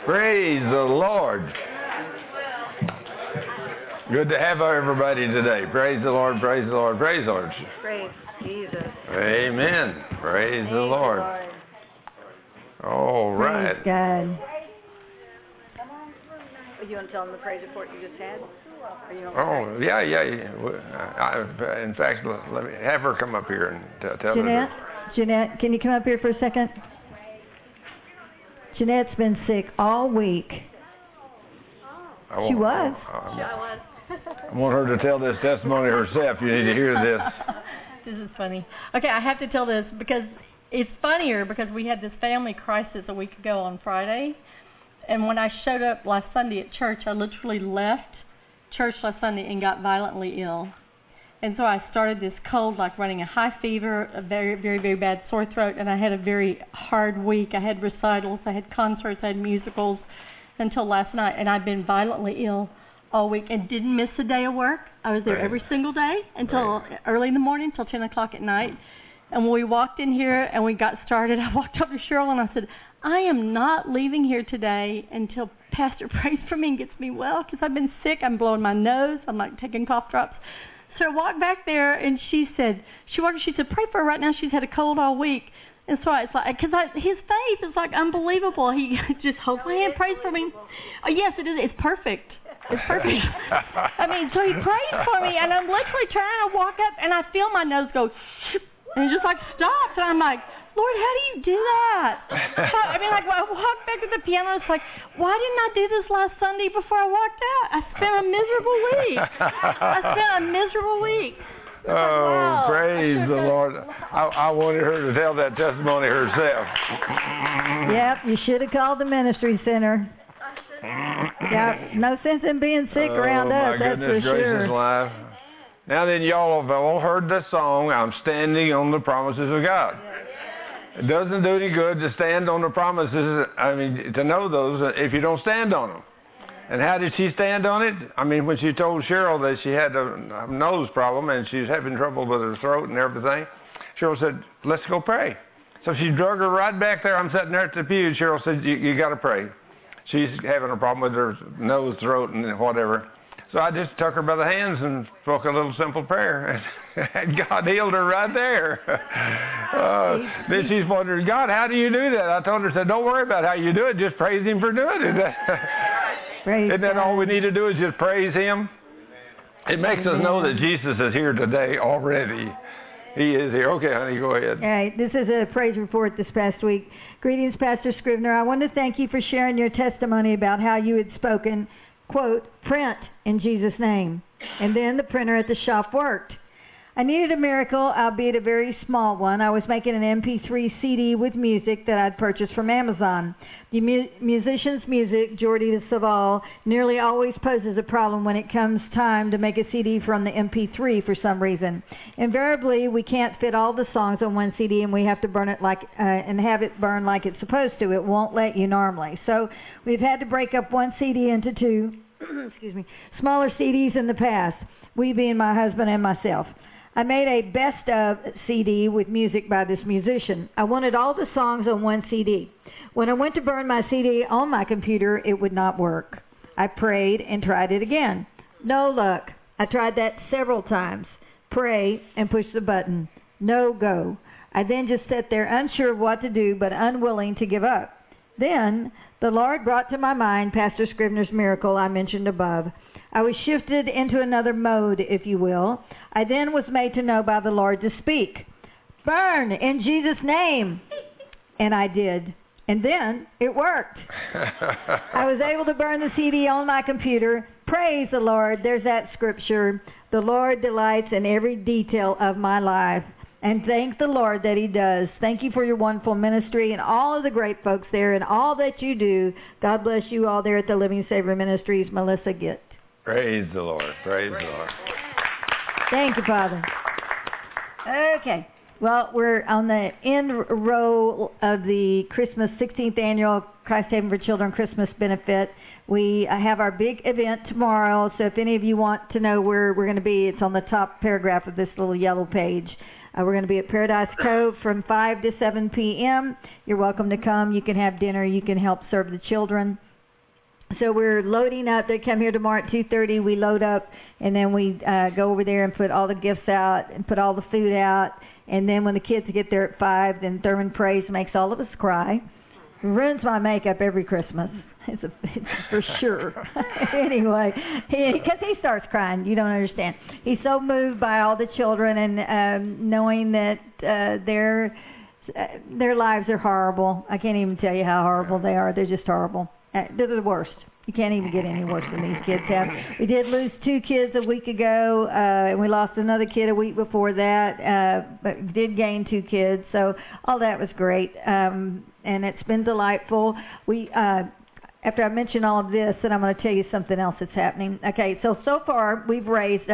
Praise the Lord. Good to have everybody today. Praise the Lord, praise the Lord, praise the Lord. Praise Jesus. Amen. Praise the Lord. All right. Praise God. You want to tell them the praise report you just had? Or you don't Oh, yeah. In fact, let me have her come up here and tell her. Jeanette, can you come up here for a second? Jeanette's been sick all week. She was. I want her to tell this testimony herself. You need to hear this. This is funny. Okay, I have to tell this because it's funnier because we had this family crisis a week ago on Friday. And when I showed up last Sunday at church, I literally left church last Sunday and got violently ill. And so I started this cold, like running a high fever, a very, very, very bad sore throat, and I had a very hard week. I had recitals, I had concerts, I had musicals until last night, and I've been violently ill all week and didn't miss a day of work. I was there every single day until early in the morning, until 10 o'clock at night. And when we walked in here and we got started, I walked up to Cheryl and I said, I am not leaving here today until Pastor prays for me and gets me well, because I've been sick. I'm blowing my nose. I'm like taking cough drops. So I walked back there and she said, pray for her right now. She's had a cold all week. And so it's like, because his faith is like unbelievable. He just holds my hand, prays for me. Oh, yes, it is. It's perfect. It's perfect. I mean, so he prays for me, and I'm literally trying to walk up, and I feel my nose go, and it just like stops, and I'm like, Lord, how do you do that? I mean, like, when I walked back to the piano, it's like, why didn't I do this last Sunday before I walked out? I spent a miserable week. Oh, wow. Praise the Lord. I wanted her to tell that testimony herself. Yep, you should have called the ministry center. Yeah, no sense in being sick around us, that's for sure. Life. Now then, y'all have all heard the song, I'm standing on the promises of God. It doesn't do any good to stand on the promises, to know those if you don't stand on them. And how did she stand on it? I mean, when she told Cheryl that she had a nose problem and she's having trouble with her throat and everything, Cheryl said, let's go pray. So she drug her right back there. I'm sitting there at the pew. Cheryl said, you got to pray. She's having a problem with her nose, throat, and whatever. So I just took her by the hands and spoke a little simple prayer. And God healed her right there. Then she's wondering, God, how do you do that? I told her, don't worry about how you do it. Just praise Him for doing it. Isn't that all we need to do is just praise Him? It makes us know that Jesus is here today already. He is here. Okay, honey, go ahead. All right, this is a praise report this past week. Greetings, Pastor Scrivener. I want to thank you for sharing your testimony about how you had spoken, quote, print in Jesus' name. And then the printer at the shop worked. I needed a miracle, albeit a very small one. I was making an MP3 CD with music that I'd purchased from Amazon. The musician's music, Jordi Savall, nearly always poses a problem when it comes time to make a CD from the MP3 for some reason. Invariably, we can't fit all the songs on one CD, and we have to burn it and have it burn like it's supposed to. It won't let you normally. So we've had to break up one CD into two smaller CDs in the past, we being my husband and myself. I made a best of CD with music by this musician. I wanted all the songs on one CD. When I went to burn my CD on my computer, it would not work. I prayed and tried it again. No luck. I tried that several times. Pray and push the button. No go. I then just sat there unsure of what to do, but unwilling to give up. Then the Lord brought to my mind Pastor Scrivener's miracle I mentioned above. I was shifted into another mode, if you will. I then was made to know by the Lord to speak. Burn in Jesus' name. And I did. And then it worked. I was able to burn the CD on my computer. Praise the Lord. There's that scripture. The Lord delights in every detail of my life. And thank the Lord that He does. Thank you for your wonderful ministry and all of the great folks there and all that you do. God bless you all there at the Living Savior Ministries. Melissa Gitt. Praise the Lord. Praise the Lord. Thank you, Father. Okay. Well, we're on the end row of the Christmas 16th Annual Christ Haven for Children Christmas Benefit. We have our big event tomorrow, so if any of you want to know where we're going to be, it's on the top paragraph of this little yellow page. We're going to be at Paradise Cove from 5 to 7 p.m. You're welcome to come. You can have dinner. You can help serve the children. So we're loading up. They come here tomorrow at 2:30. We load up, and then we go over there and put all the gifts out and put all the food out. And then when the kids get there at 5, then Thurman prays, makes all of us cry. Ruins my makeup every Christmas. It's for sure. Anyway, because he starts crying. You don't understand. He's so moved by all the children and knowing that their lives are horrible. I can't even tell you how horrible they are. They're just horrible. They're the worst. You can't even get any worse than these kids have. We did lose 2 kids a week ago, and we lost another kid a week before that, but we did gain 2 kids, so all that was great, and it's been delightful. After I mention all of this, then I'm going to tell you something else that's happening. Okay, so far we've raised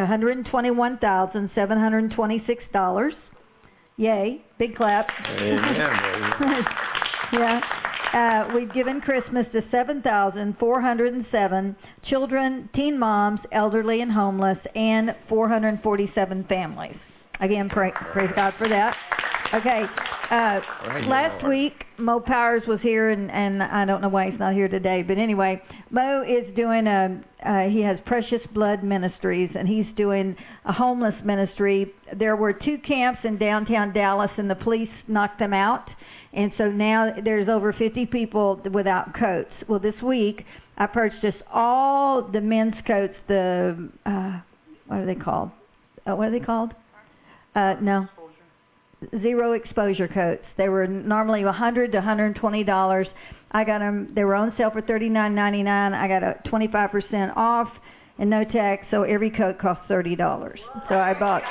$121,726. Yay, big clap. Amen. Yeah. We've given Christmas to 7,407 children, teen moms, elderly and homeless, and 447 families. Again, praise God for that. Okay, last week Mo Powers was here, and I don't know why he's not here today, but anyway, Mo is doing he has Precious Blood Ministries, and he's doing a homeless ministry. There were 2 camps in downtown Dallas, and the police knocked them out. And so now there's over 50 people without coats. Well, this week I purchased all the men's coats, what are they called? No. Zero exposure coats. They were normally $100 to $120. I got them. They were on sale for $39.99. I got a 25% off and no tax, so every coat cost $30. So I bought,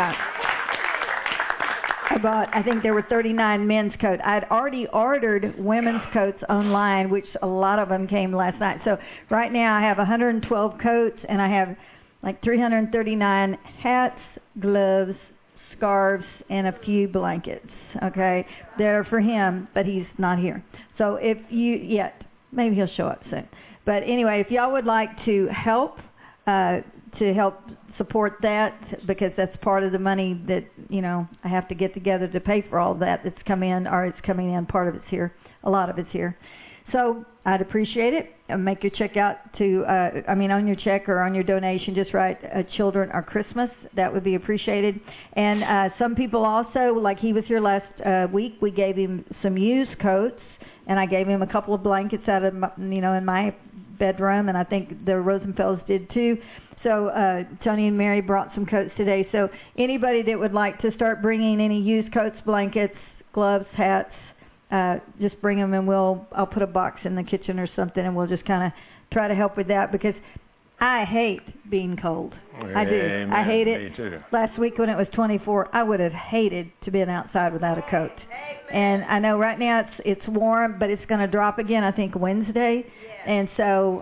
I think there were 39 men's coats. I'd already ordered women's coats online, which a lot of them came last night. So right now I have 112 coats, and I have like 339 hats, gloves, scarves, and a few blankets. Okay, they're for him, but he's not here. So maybe he'll show up soon. But anyway, if y'all would like to help support that, because that's part of the money that I have to get together to pay for all that that's come in, or it's coming in. Part of it's here, a lot of it's here. So I'd appreciate it. Make your check out to, on your check or on your donation, just write children or Christmas. That would be appreciated. And some people also, like he was here last week, we gave him some used coats, and I gave him a couple of blankets out of in my bedroom, and I think the Rosenfelds did too. So Tony and Mary brought some coats today. So anybody that would like to start bringing any used coats, blankets, gloves, hats, just bring them, and I'll put a box in the kitchen or something, and we'll just kind of try to help with that, because I hate being cold. I do. Amen. I hate it. Me too. Last week when it was 24, I would have hated to be outside without a coat. And I know right now it's warm, but it's going to drop again, I think, Wednesday. And so,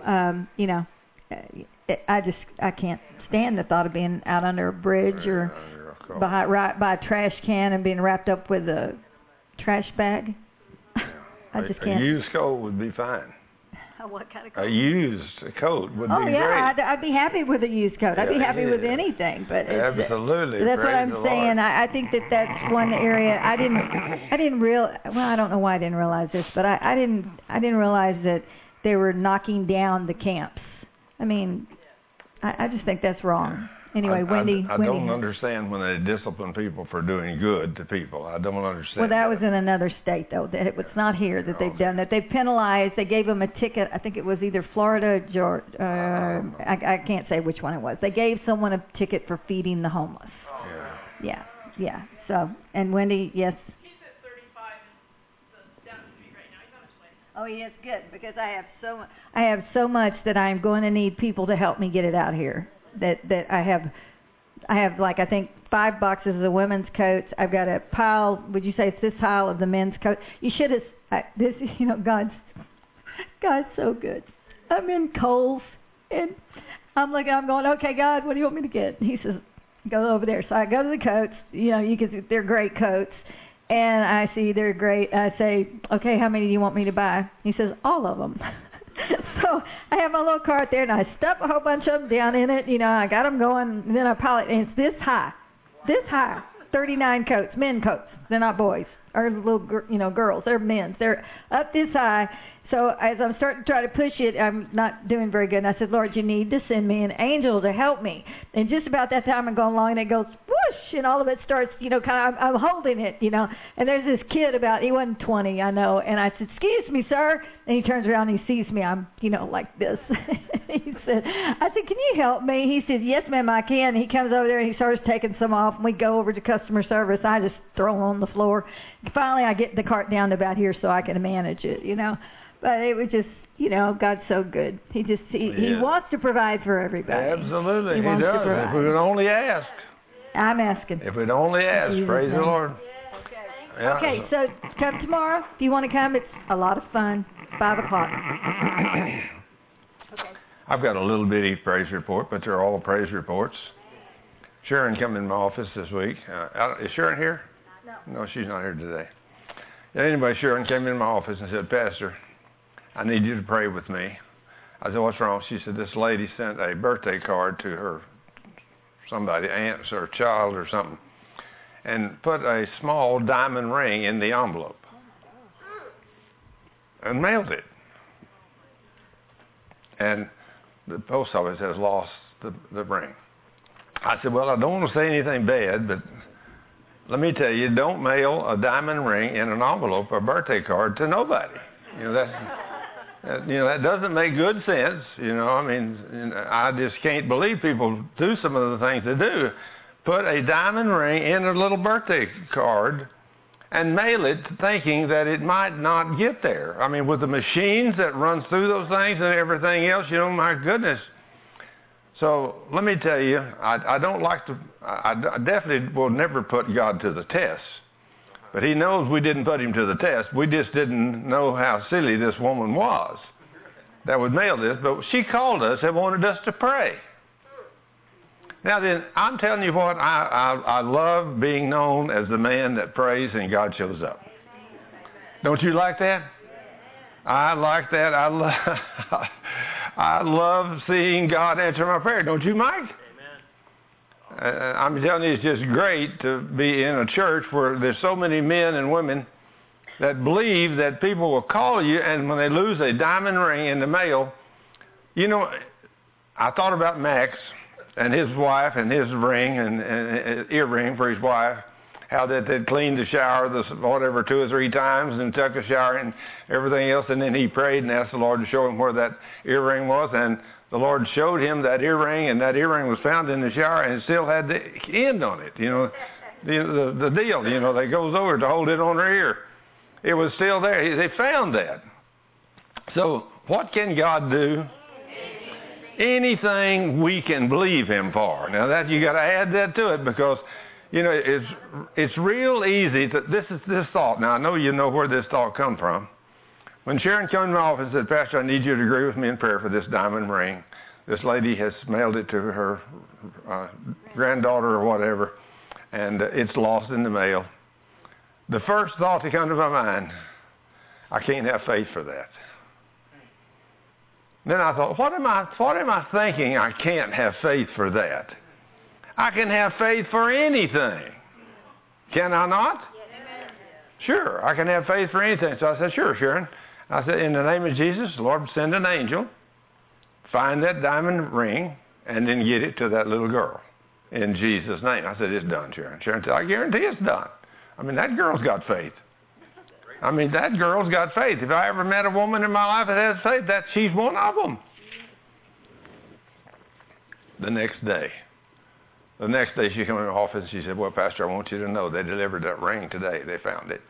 I can't stand the thought of being out under a bridge or right by a trash can and being wrapped up with a trash bag. I just can't. A used coat would be fine. What kind of coat? A used coat would be great. I'd be happy with a used coat. I'd be happy with anything. But absolutely. That's what I'm saying. I think that's one area I didn't realize. Well, I don't know why I didn't realize this, but I didn't realize that they were knocking down the camps. I mean, I just think that's wrong. Anyway, Wendy. I don't understand when they discipline people for doing good to people. I don't understand. Well, that was in another state, though. That it's not here that they've done that. They've penalized. They gave them a ticket. I think it was either Florida, Georgia. I can't say which one it was. They gave someone a ticket for feeding the homeless. Yeah. So, and Wendy, yes. He's at 35 down the street right now. He's on his way. Oh, yes, good, because I have so much that I'm going to need people to help me get it out here. That I have like, I think 5 boxes of women's coats. I've got a pile. Would you say it's this pile of the men's coat? You should have. This is, God's so good. I'm in Kohl's, and I'm going, okay, God, what do you want me to get? And he says, go over there. So I go to the coats. You can see they're great coats, and I see they're great. I say, okay, how many do you want me to buy? He says, all of them. So I have my little cart there, and I stuff a whole bunch of them down in it. I got them going, and then I pile it, and it's this high, 39 coats, men coats. They're not boys or little, girls. They're men's. They're up this high. So as I'm starting to try to push it, I'm not doing very good. And I said, Lord, you need to send me an angel to help me. And just about that time I'm going along, and it goes whoosh, and all of it starts, I'm holding it, And there's this kid he wasn't 20, I know. And I said, excuse me, sir. And he turns around and he sees me. I'm, like this. I said, can you help me? He said, yes, ma'am, I can. He comes over there and he starts taking some off, and we go over to customer service. I just throw them on the floor. Finally, I get the cart down to about here so I can manage it, But it was just, God's so good. He wants to provide for everybody. Absolutely, he wants does. to provide. If we would only ask. I'm asking. If we'd only ask, praise the Lord. Yeah. Okay, so come tomorrow. If you want to come, it's a lot of fun. 5 o'clock. I've got a little bitty praise report, but they're all praise reports. Sharon came in my office this week. Is Sharon here? No, she's not here today. Anyway, Sharon came in my office and said, Pastor, I need you to pray with me. I said, what's wrong? She said, this lady sent a birthday card to her somebody, aunt or child or something, and put a small diamond ring in the envelope and mailed it. And the post office has lost the ring. I said, well, I don't want to say anything bad, but let me tell you, don't mail a diamond ring in an envelope or birthday card to nobody. That doesn't make good sense. I just can't believe people do some of the things they do. Put a diamond ring in a little birthday card and mail it thinking that it might not get there. With the machines that run through those things and everything else, my goodness. So let me tell you, I definitely will never put God to the test. But he knows we didn't put him to the test. We just didn't know how silly this woman was that would mail this. But she called us and wanted us to pray. Now then, I'm telling you what, I love being known as the man that prays and God shows up. Don't you like that? I like that. I love seeing God answer my prayer. Don't you, Mike? I'm telling you, it's just great to be in a church where there's so many men and women that believe that people will call you, and when they lose a diamond ring in the mail, I thought about Max and his wife and his ring and earring for his wife, how that they'd cleaned the shower, 2 or 3 times and took a shower and everything else, and then he prayed and asked the Lord to show him where that earring was, and the Lord showed him that earring, and that earring was found in the shower, and it still had the end on it. The deal, that goes over to hold it on her ear. It was still there. They found that. So what can God do? Anything we can believe him for. Now that you got to add that to it, because it's real easy. This thought. Now I know you know where this thought come from. When Sharon came to my office and said, Pastor, I need you to agree with me in prayer for this diamond ring. This lady has mailed it to her granddaughter or whatever, and it's lost in the mail. The first thought that came to my mind, I can't have faith for that. Then I thought, what am I thinking? I can't have faith for that. I can have faith for anything. Can I not? Yes. Sure, I can have faith for anything. So I said, sure, Sharon. I said, in the name of Jesus, Lord, send an angel, find that diamond ring, and then get it to that little girl. In Jesus' name. I said, it's done, Sharon. Sharon said, I guarantee it's done. That girl's got faith. That girl's got faith. If I ever met a woman in my life that has faith, she's one of them. The next day she came in the office and she said, well, Pastor, I want you to know they delivered that ring today. They found it.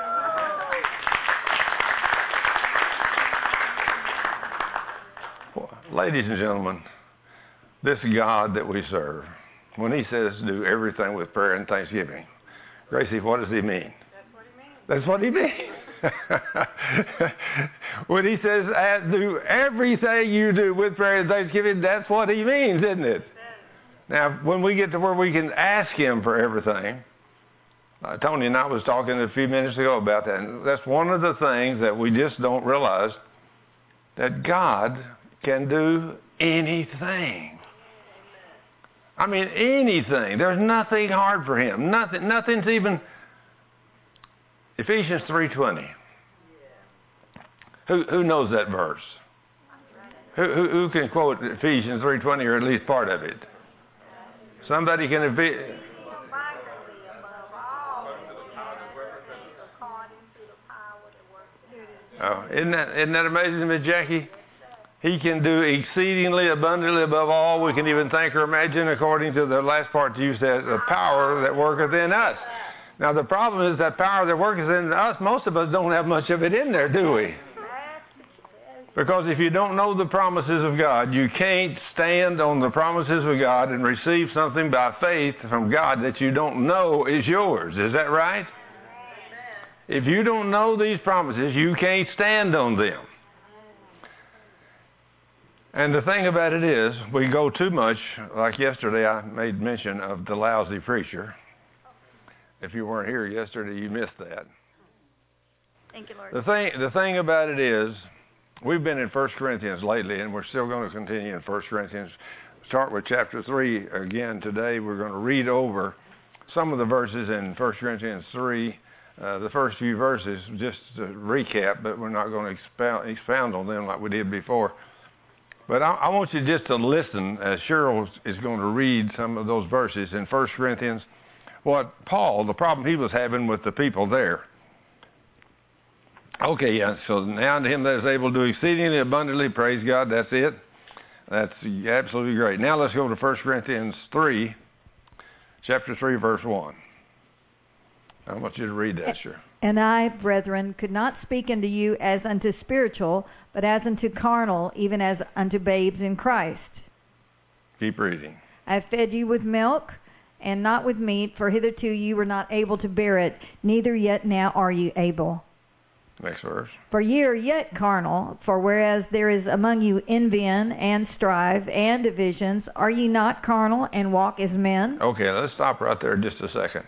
Ladies and gentlemen, this God that we serve, when he says do everything with prayer and thanksgiving, Gracie, what does he mean? That's what he means. When he says do everything you do with prayer and thanksgiving, that's what he means, isn't it? Now, when we get to where we can ask him for everything, Tony and I was talking a few minutes ago about that, and that's one of the things that we just don't realize, that God can do anything. Anything. There's nothing hard for him. Nothing's even... Ephesians 3:20. Who knows that verse? Who can quote Ephesians 3:20 or at least part of it? Somebody can. Oh, isn't that amazing, Miss Jackie? He can do exceedingly abundantly above all we can even think or imagine, according to the last part you said, the power that worketh in us. Now the problem is that power that worketh in us, most of us don't have much of it in there, do we? Because if you don't know the promises of God, you can't stand on the promises of God and receive something by faith from God that you don't know is yours. Is that right? If you don't know these promises, you can't stand on them. And the thing about it is, we go too much, like yesterday I made mention of the lousy preacher. If you weren't here yesterday, you missed that. Thank you, Lord. The thing about it is, we've been in 1 Corinthians lately, and we're still going to continue in 1 Corinthians. Start with chapter 3 again today. We're going to read over some of the verses in 1 Corinthians 3, the first few verses, just to recap, but we're not going to expound on them like we did before. But I want you just to listen as Cheryl is going to read some of those verses in 1 Corinthians, what Paul, the problem he was having with the people there. Okay, yeah, so now to him that is able to do exceedingly abundantly, praise God, that's it. That's absolutely great. Now let's go to 1 Corinthians 3, chapter 3, verse 1. I want you to read that, sure. And I, brethren, could not speak unto you as unto spiritual, but as unto carnal, even as unto babes in Christ. Keep reading. I have fed you with milk, and not with meat, for hitherto you were not able to bear it, neither yet now are you able. Next verse. For ye are yet carnal, for whereas there is among you envy and strife and divisions, are ye not carnal and walk as men? Okay, let's stop right there just a second.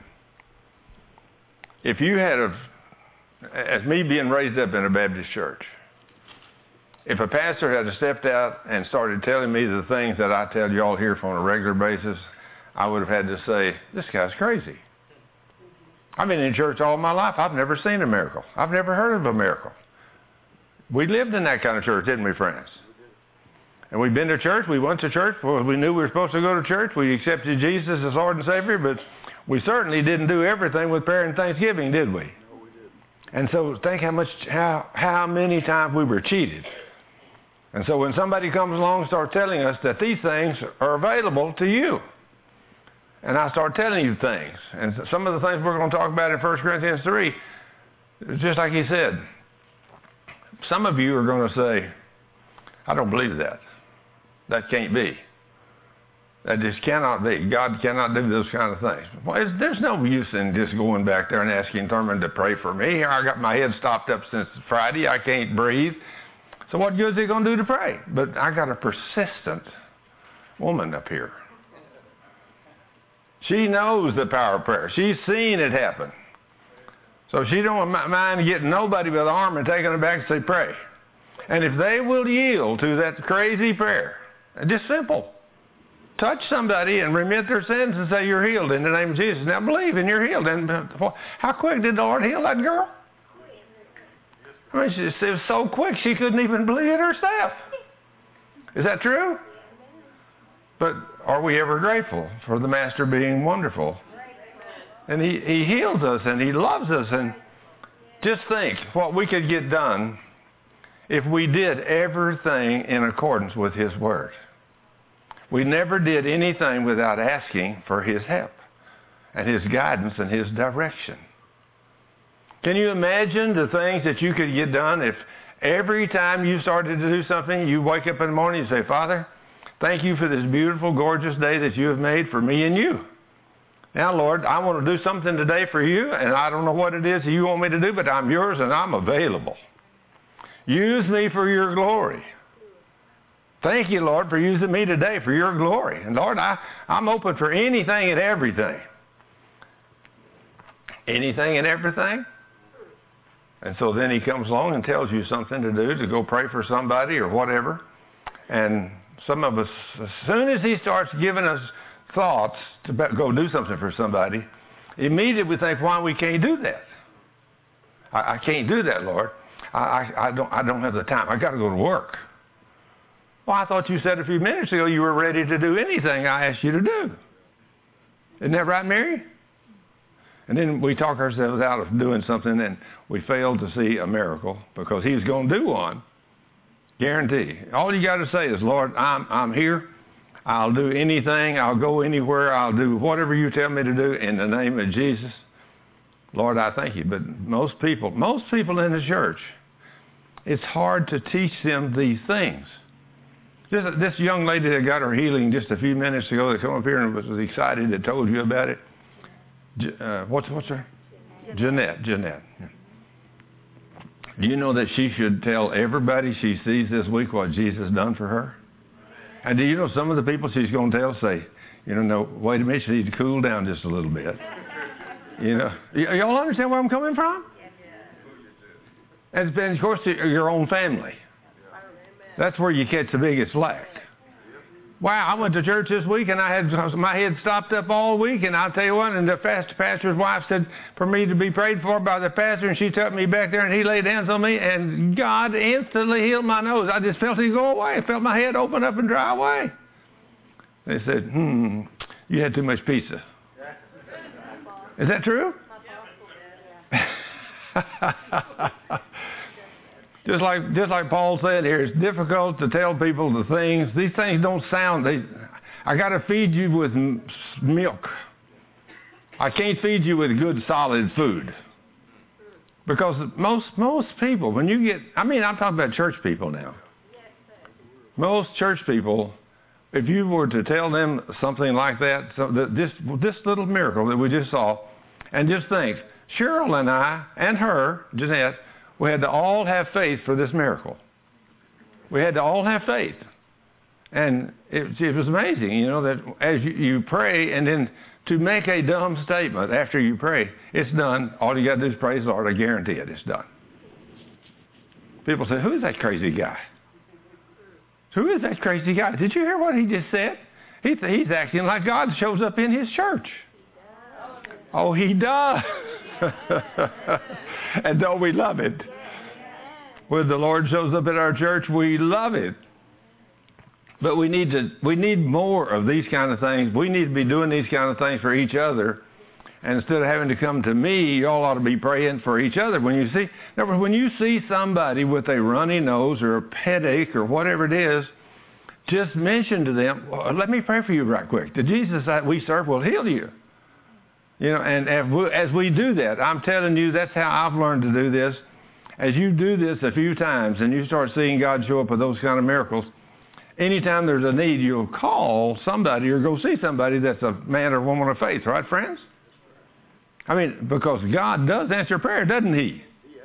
If you had as me being raised up in a Baptist church, if a pastor had stepped out and started telling me the things that I tell you all here on a regular basis, I would have had to say, this guy's crazy. I've been in church all my life. I've never seen a miracle. I've never heard of a miracle. We lived in that kind of church, didn't we, friends? And we've been to church. We went to church. Well, we knew we were supposed to go to church. We accepted Jesus as Lord and Savior, but we certainly didn't do everything with prayer and thanksgiving, did we? No, we didn't. And so think how many times we were cheated. And so when somebody comes along and starts telling us that these things are available to you, and I start telling you things, and some of the things we're going to talk about in 1 Corinthians 3, just like he said, some of you are going to say, I don't believe that. That can't be. That just cannot be. God cannot do those kind of things. Well, there's no use in just going back there and asking Thurman to pray for me. I got my head stopped up since Friday. I can't breathe. So what good is he going to do to pray? But I got a persistent woman up here. She knows the power of prayer. She's seen it happen. So she don't mind getting nobody by the arm and taking them back and say, pray. And if they will yield to that crazy prayer, just simple. Touch somebody and remit their sins and say you're healed in the name of Jesus. Now believe and you're healed. And how quick did the Lord heal that girl? I mean, it was so quick she couldn't even believe it herself. Is that true? But are we ever grateful for the Master being wonderful? And he heals us and he loves us. And just think what we could get done if we did everything in accordance with his word. We never did anything without asking for his help and his guidance and his direction. Can you imagine the things that you could get done if every time you started to do something, you wake up in the morning and say, Father, thank you for this beautiful, gorgeous day that you have made for me and you. Now, Lord, I want to do something today for you, and I don't know what it is that you want me to do, but I'm yours and I'm available. Use me for your glory. Thank you, Lord, for using me today for your glory. And, Lord, I'm open for anything and everything. Anything and everything? And so then he comes along and tells you something to do, to go pray for somebody or whatever. And some of us, as soon as he starts giving us thoughts to go do something for somebody, immediately we think, why we can't do that? I can't do that, Lord. I don't have the time. I got to go to work. Well, I thought you said a few minutes ago you were ready to do anything I asked you to do. Isn't that right, Mary? And then we talk ourselves out of doing something and we fail to see a miracle because he's going to do one. Guarantee. All you got to say is, Lord, I'm here. I'll do anything. I'll go anywhere. I'll do whatever you tell me to do in the name of Jesus. Lord, I thank you. But most people in the church, it's hard to teach them these things. This young lady that got her healing just a few minutes ago, that came up here and was excited, that told you about it. What's her? Jeanette. Do you know that she should tell everybody she sees this week what Jesus done for her? And do you know some of the people she's going to tell say, no, wait a minute, she needs to cool down just a little bit. Y'all understand where I'm coming from? And it's been, of course, your own family. That's where you catch the biggest flack. Wow, I went to church this week and I had my head stopped up all week, and I'll tell you what, and the pastor's wife said for me to be prayed for by the pastor, and she took me back there and he laid hands on me, and God instantly healed my nose. I just felt it go away. I felt my head open up and dry away. They said, you had too much pizza. Is that true? Just like Paul said here, it's difficult to tell people the things. These things don't sound. I got to feed you with milk. I can't feed you with good solid food. Because most people, when you get, I'm talking about church people now. Most church people, if you were to tell them something like that, this little miracle that we just saw, and just think, Cheryl and I and her, Jeanette, we had to all have faith for this miracle. We had to all have faith. And it was amazing, that as you pray, and then to make a dumb statement after you pray, it's done. All you got to do is praise the Lord. I guarantee it, it's done. People say, who is that crazy guy? Who is that crazy guy? Did you hear what he just said? He's acting like God shows up in his church. Oh, he does. And don't we love it? When the Lord shows up at our church, we love it. But we need more of these kind of things. We need to be doing these kind of things for each other. And instead of having to come to me, you all ought to be praying for each other. When you see somebody with a runny nose or a headache or whatever it is, just mention to them, let me pray for you right quick. The Jesus that we serve will heal you. And as we do that, I'm telling you, that's how I've learned to do this. As you do this a few times and you start seeing God show up with those kind of miracles, anytime there's a need, you'll call somebody or go see somebody that's a man or woman of faith, right, friends? Because God does answer prayer, doesn't he?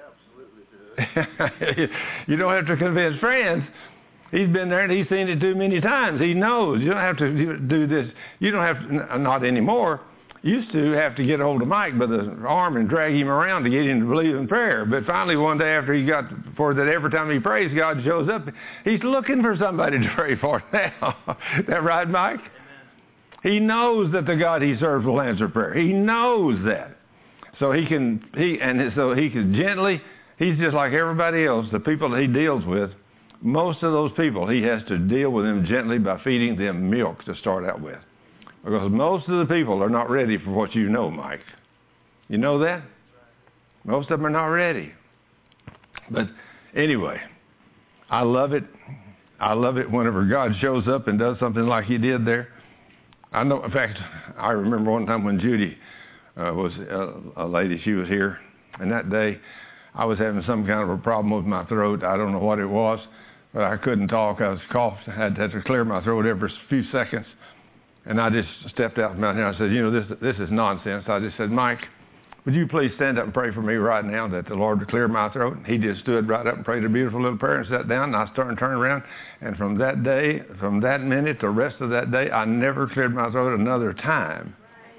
He absolutely does. You don't have to convince friends. He's been there and he's seen it too many times. He knows. You don't have to do this. You don't have to, not anymore. Used to have to get a hold of Mike by the arm and drag him around to get him to believe in prayer. But finally one day after he got for that, every time he prays, God shows up. He's looking for somebody to pray for now. Is that right, Mike? Amen. He knows that the God he serves will answer prayer. He knows that. So he can gently, he's just like everybody else, the people that he deals with, most of those people, he has to deal with them gently by feeding them milk to start out with. Because most of the people are not ready for what you know, Mike. You know that? Most of them are not ready. But anyway, I love it. I love it whenever God shows up and does something like he did there. I know, in fact, I remember one time when Judy was a lady, she was here, and that day I was having some kind of a problem with my throat. I don't know what it was, but I couldn't talk. I was coughing. I had to clear my throat every few seconds. And I just stepped out from out here. I said, this is nonsense. I just said, Mike, would you please stand up and pray for me right now that the Lord would clear my throat? He just stood right up and prayed a beautiful little prayer and sat down. And I turned around. And from that day, from that minute, the rest of that day, I never cleared my throat another time.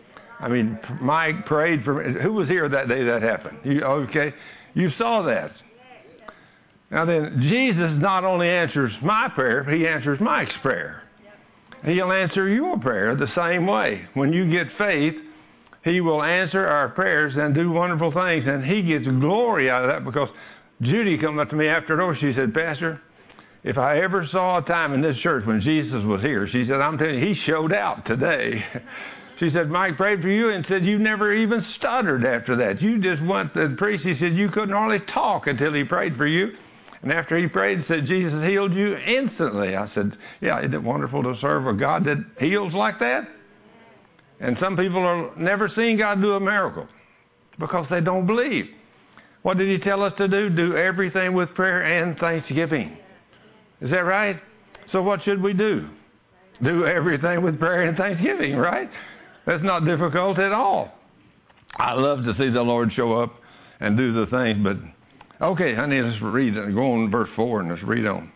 Mike prayed for me. Who was here that day that happened? You saw that. Now then, Jesus not only answers my prayer, he answers Mike's prayer. He'll answer your prayer the same way. When you get faith, he will answer our prayers and do wonderful things, and he gets glory out of that because Judy come up to me after it over. She said, Pastor, if I ever saw a time in this church when Jesus was here, she said, I'm telling you, he showed out today. She said, Mike prayed for you and said you never even stuttered after that. You just went to the priest. He said you couldn't hardly talk until he prayed for you. And after he prayed, said Jesus healed you instantly. I said, yeah, isn't it wonderful to serve a God that heals like that? And some people have never seen God do a miracle because they don't believe. What did he tell us to do? Do everything with prayer and thanksgiving. Is that right? So what should we do? Do everything with prayer and thanksgiving, right? That's not difficult at all. I love to see the Lord show up and do the things, but okay, honey, let's read it. Go on to verse 4 and let's read on.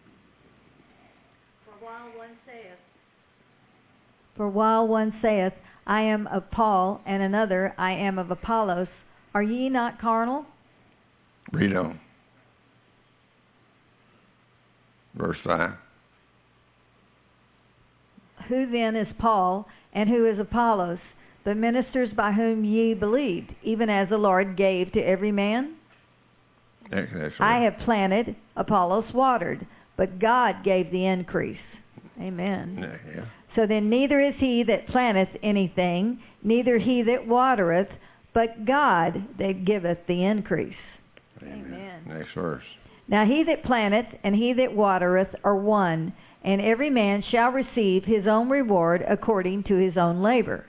For while one saith, I am of Paul, and another, I am of Apollos, are ye not carnal? Read on. Verse 5. Who then is Paul, and who is Apollos, the ministers by whom ye believed, even as the Lord gave to every man? That's right. I have planted, Apollos watered, but God gave the increase. Amen. Yeah. So then neither is he that planteth anything, neither he that watereth, but God that giveth the increase. Amen. Next verse. Now he that planteth and he that watereth are one, and every man shall receive his own reward according to his own labor.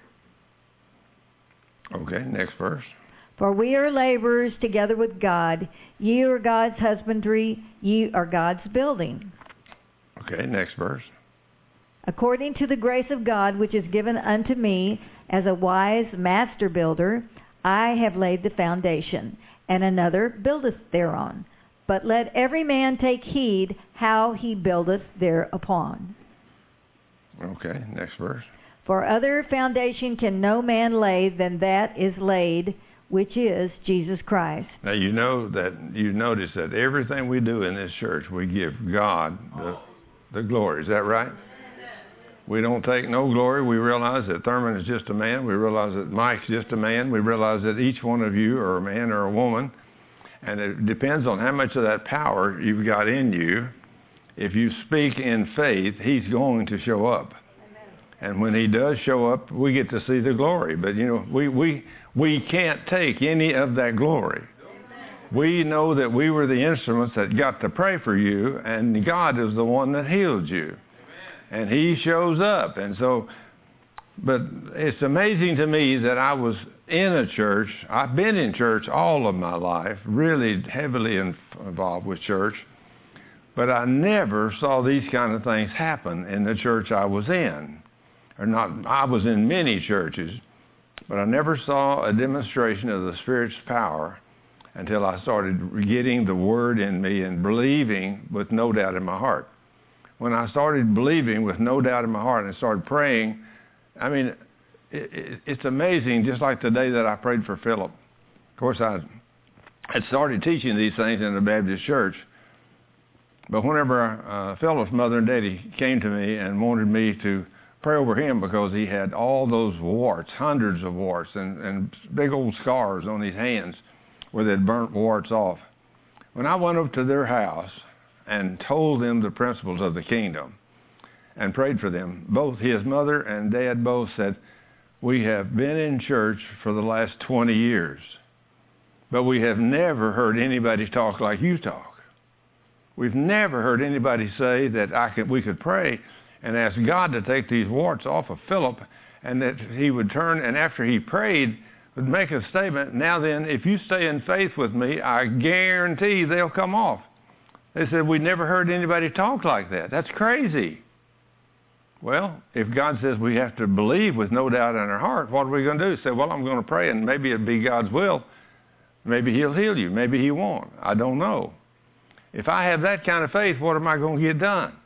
Okay, next verse. For we are laborers together with God. Ye are God's husbandry, ye are God's building. Okay, next verse. According to the grace of God which is given unto me as a wise master builder, I have laid the foundation, and another buildeth thereon. But let every man take heed how he buildeth thereupon. Okay, next verse. For other foundation can no man lay than that is laid, which is Jesus Christ. Now you notice that everything we do in this church, we give God the glory. Is that right? We don't take no glory. We realize that Thurman is just a man. We realize that Mike's just a man. We realize that each one of you are a man or a woman. And it depends on how much of that power you've got in you. If you speak in faith, he's going to show up. Amen. And when he does show up, we get to see the glory. But, we can't take any of that glory. Amen. We know that we were the instruments that got to pray for you, and God is the one that healed you. And he shows up. And so, but it's amazing to me that I was in a church. I've been in church all of my life, really heavily involved with church. But I never saw these kind of things happen in the church I was in. I was in many churches, but I never saw a demonstration of the Spirit's power until I started getting the Word in me and believing with no doubt in my heart. When I started believing with no doubt in my heart and started praying, I mean, it's amazing, just like the day that I prayed for Philip. Of course, I had started teaching these things in the Baptist church. But whenever Philip's mother and daddy came to me and wanted me to pray over him because he had all those warts, hundreds of warts, and big old scars on his hands where they'd burnt warts off. When I went up to their house and told them the principles of the kingdom and prayed for them, both his mother and dad both said, we have been in church for the last 20 years, but we have never heard anybody talk like you talk. We've never heard anybody say that we could pray and ask God to take these warts off of Philip, and that he would turn, and after he prayed, would make a statement, now then, if you stay in faith with me, I guarantee they'll come off. They said, we never heard anybody talk like that. That's crazy. Well, if God says we have to believe with no doubt in our heart, what are we going to do? Say, well, I'm going to pray, and maybe it'll be God's will. Maybe he'll heal you. Maybe he won't. I don't know. If I have that kind of faith, what am I going to get done?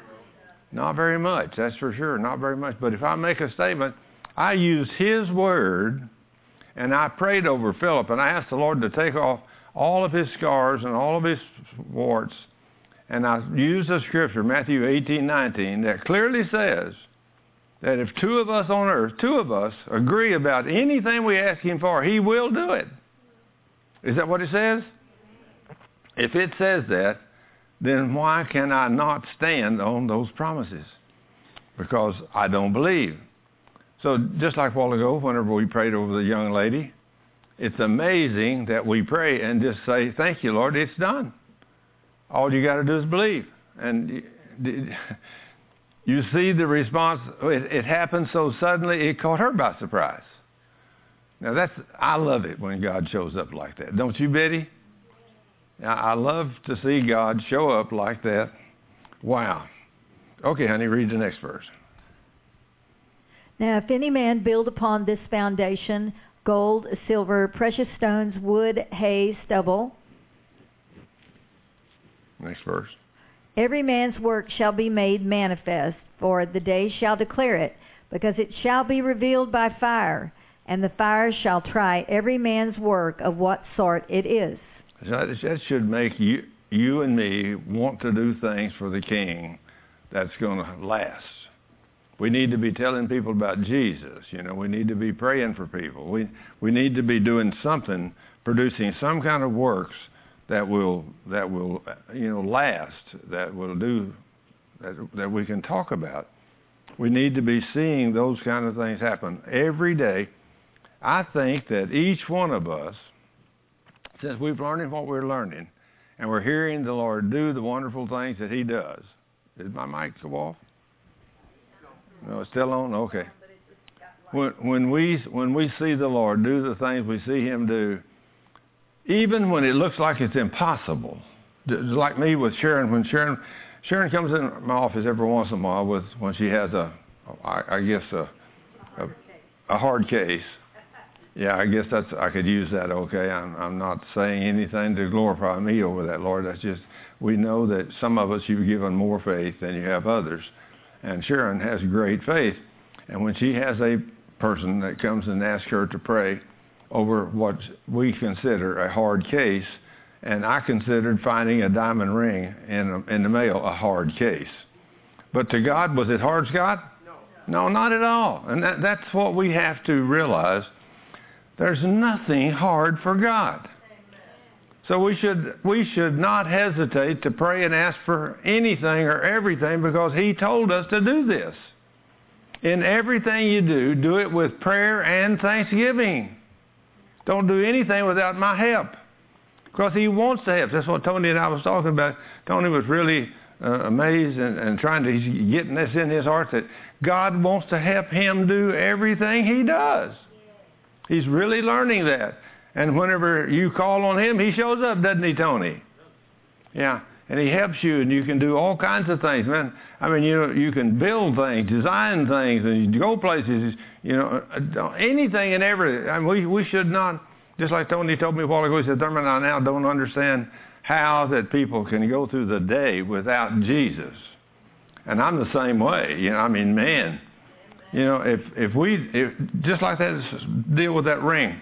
Not very much, that's for sure, not very much. But if I make a statement, I use his word, and I prayed over Philip, and I asked the Lord to take off all of his scars and all of his warts, and I used a scripture, Matthew 18:19, that clearly says that if two of us on earth, agree about anything we ask him for, he will do it. Is that what it says? If it says that, then why can I not stand on those promises? Because I don't believe. So just like a while ago, whenever we prayed over the young lady, it's amazing that we pray and just say, thank you, Lord, it's done. All you got to do is believe. And you see the response. It happened so suddenly, it caught her by surprise. Now, I love it when God shows up like that. Don't you, Betty? I love to see God show up like that. Wow. Okay, honey, read the next verse. Now, if any man build upon this foundation gold, silver, precious stones, wood, hay, stubble. Next verse. Every man's work shall be made manifest, for the day shall declare it, because it shall be revealed by fire, and the fire shall try every man's work of what sort it is. That should make you and me want to do things for the King that's going to last. We need to be telling people about Jesus. We need to be praying for people. We need to be doing something, producing some kind of works that will last, that we can talk about. We need to be seeing those kind of things happen every day. I think that each one of us, since we've learned what we're learning, and we're hearing the Lord do the wonderful things that He does. Did my mic go off? No, it's still on? Okay. When we see the Lord do the things we see Him do, even when it looks like it's impossible, like me with Sharon, when Sharon comes in my office every once in a while when she has a hard case. Yeah, I guess I could use that, okay. I'm not saying anything to glorify me over that, Lord. That's just, we know that some of us you've given more faith than you have others. And Sharon has great faith. And when she has a person that comes and asks her to pray over what we consider a hard case, and I considered finding a diamond ring in the mail a hard case. But to God, was it hard, Scott? No, not at all. And that's what we have to realize. There's nothing hard for God. So we should not hesitate to pray and ask for anything or everything, because He told us to do this. In everything you do, do it with prayer and thanksgiving. Don't do anything without my help, because He wants to help. That's what Tony and I was talking about. Tony was really amazed and trying to get this in his heart that God wants to help him do everything he does. He's really learning that. And whenever you call on Him, He shows up, doesn't He, Tony? Yeah. And He helps you, and you can do all kinds of things, man. I mean, you can build things, design things, and you go places, anything and everything. I mean, we should not, just like Tony told me a while ago, he said, Thurman, I now don't understand how that people can go through the day without Jesus. And I'm the same way. Man, if just like that, deal with that ring.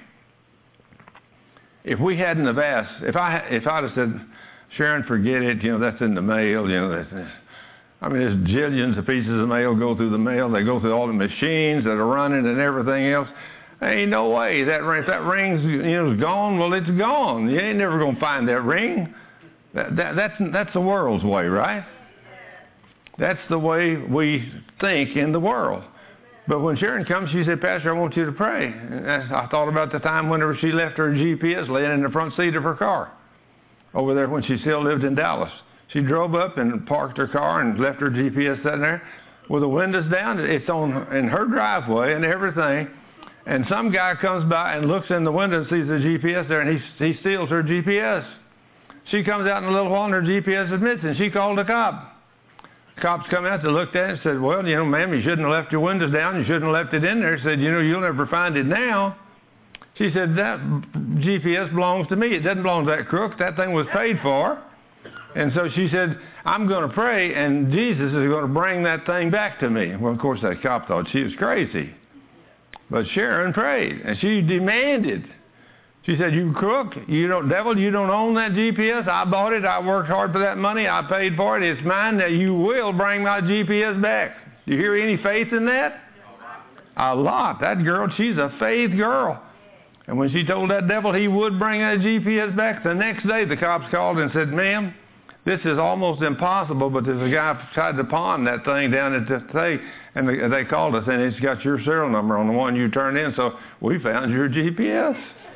If we hadn't have asked, if I'd have said, Sharon, forget it, that's in the mail, there's jillions of pieces of mail go through the mail. They go through all the machines that are running and everything else. There ain't no way. If that ring's gone, well, it's gone. You ain't never going to find that ring. That's the world's way, right? That's the way we think in the world. But when Sharon comes, she said, Pastor, I want you to pray. And I thought about the time whenever she left her GPS laying in the front seat of her car over there when she still lived in Dallas. She drove up and parked her car and left her GPS sitting there with the windows down. It's in her driveway and everything. And some guy comes by and looks in the window and sees the GPS there, and he steals her GPS. She comes out in a little while and her GPS is missing. She called the cop. Cops come out, they looked at it and said, well, ma'am, you shouldn't have left your windows down. You shouldn't have left it in there. Said, you'll never find it now. She said, that GPS belongs to me. It doesn't belong to that crook. That thing was paid for. And so she said, I'm going to pray, and Jesus is going to bring that thing back to me. Well, of course, that cop thought she was crazy. But Sharon prayed, and she demanded. She said, you crook, devil, you don't own that GPS. I bought it. I worked hard for that money. I paid for it. It's mine. Now you will bring my GPS back. Do you hear any faith in that? A lot. That girl, she's a faith girl. And when she told that devil he would bring that GPS back, the next day the cops called and said, ma'am, this is almost impossible, but there's a guy tried to pawn that thing down at the thing, and they called us, and it's got your serial number on the one you turned in, so we found your GPS.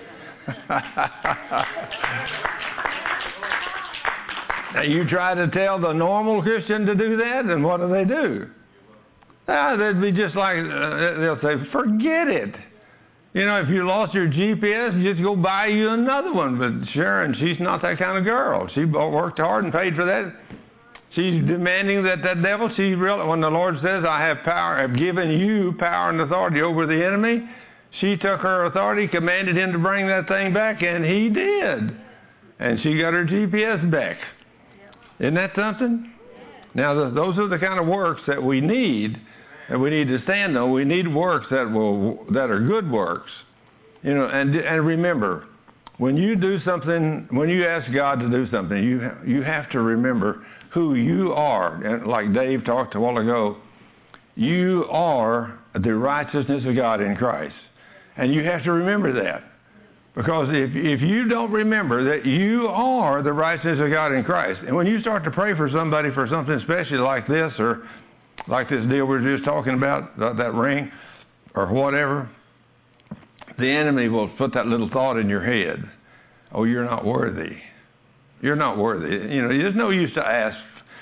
Now, you try to tell the normal Christian to do that, and what do? They'd be just like, they'll say, forget it. You know, if you lost your GPS, just go buy you another one. But Sharon, she's not that kind of girl. She worked hard and paid for that. She's demanding that devil, when the Lord says, I have power, I've given you power and authority over the enemy, she took her authority, commanded him to bring that thing back, and he did. And she got her GPS back. Isn't that something? Now, those are the kind of works that we need. And we need to stand on. We need works that are good works. You know, and remember, when you do something, when you ask God to do something, you have to remember who you are. And like Dave talked a while ago, you are the righteousness of God in Christ. And you have to remember that. Because if you don't remember that you are the righteousness of God in Christ, and when you start to pray for somebody for something special like this, or like this deal we were just talking about, that ring, or whatever, the enemy will put that little thought in your head. Oh, you're not worthy. You're not worthy. You know, there's no use to ask.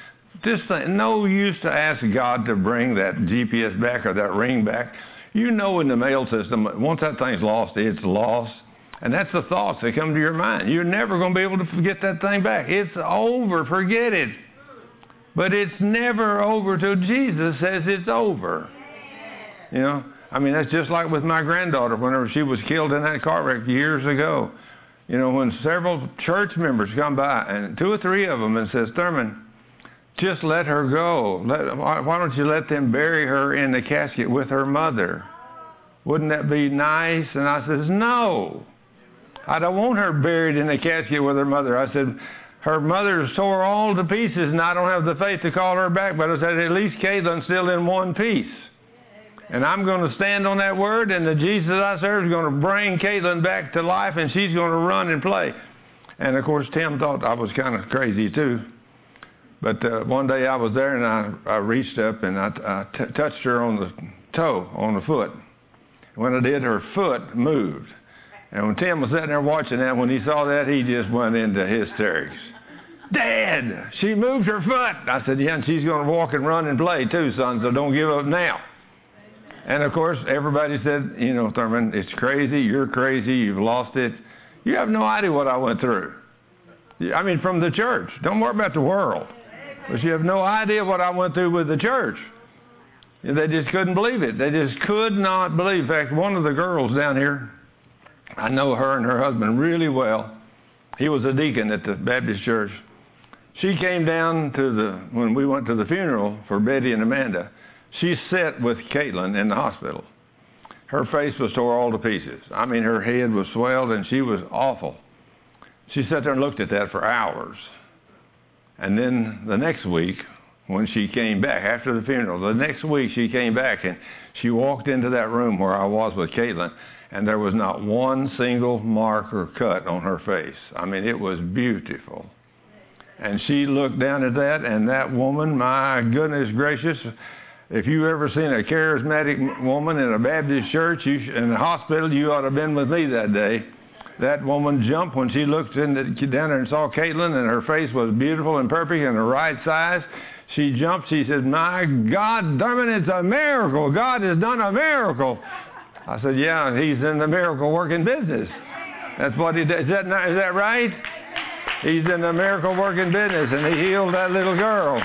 No use to ask God to bring that GPS back or that ring back. You know, in the mail system, once that thing's lost, it's lost. And that's the thoughts that come to your mind. You're never going to be able to get that thing back. It's over. Forget it. But it's never over till Jesus says it's over. You know, I mean, that's just like with my granddaughter whenever she was killed in that car wreck years ago. You know, when several church members come by, and 2 or 3 of them, and says, Thurman, just let her go. Why don't you let them bury her in the casket with her mother? Wouldn't that be nice? And I says, no. I don't want her buried in the casket with her mother. I said, her mother's tore all to pieces, and I don't have the faith to call her back. But I said, at least Caitlin's still in one piece. And I'm going to stand on that word, and the Jesus I serve is going to bring Caitlin back to life, and she's going to run and play. And, of course, Tim thought I was kind of crazy, too. But one day I was there, and I reached up, and I touched her on the toe, on the foot. When I did, her foot moved. And when Tim was sitting there watching that, when he saw that, he just went into hysterics. Dad, she moved her foot. I said, yeah, and she's going to walk and run and play too, son, so don't give up now. And, of course, everybody said, you know, Thurman, it's crazy, you're crazy, you've lost it. You have no idea what I went through. I mean, from the church. Don't worry about the world. But you have no idea what I went through with the church. They just couldn't believe it. They just could not believe. In fact, one of the girls down here, I know her and her husband really well. He was a deacon at the Baptist church. She came down when we went to the funeral for Betty and Amanda, she sat with Caitlin in the hospital. Her face was tore all to pieces. I mean, her head was swelled, and she was awful. She sat there and looked at that for hours. And then the next week, when she came back, after the funeral, the next week she came back, and she walked into that room where I was with Caitlin, and there was not one single mark or cut on her face. I mean, it was beautiful. And she looked down at that, and that woman, my goodness gracious, if you ever seen a charismatic woman in a Baptist church, in the hospital, you ought to have been with me that day. That woman jumped when she looked down there and saw Caitlin, and her face was beautiful and perfect and the right size. She jumped. She said, my God, Thurman, it's a miracle. God has done a miracle. I said, yeah, he's in the miracle working business. That's what he does. Is that right? He's in the miracle working business, and he healed that little girl.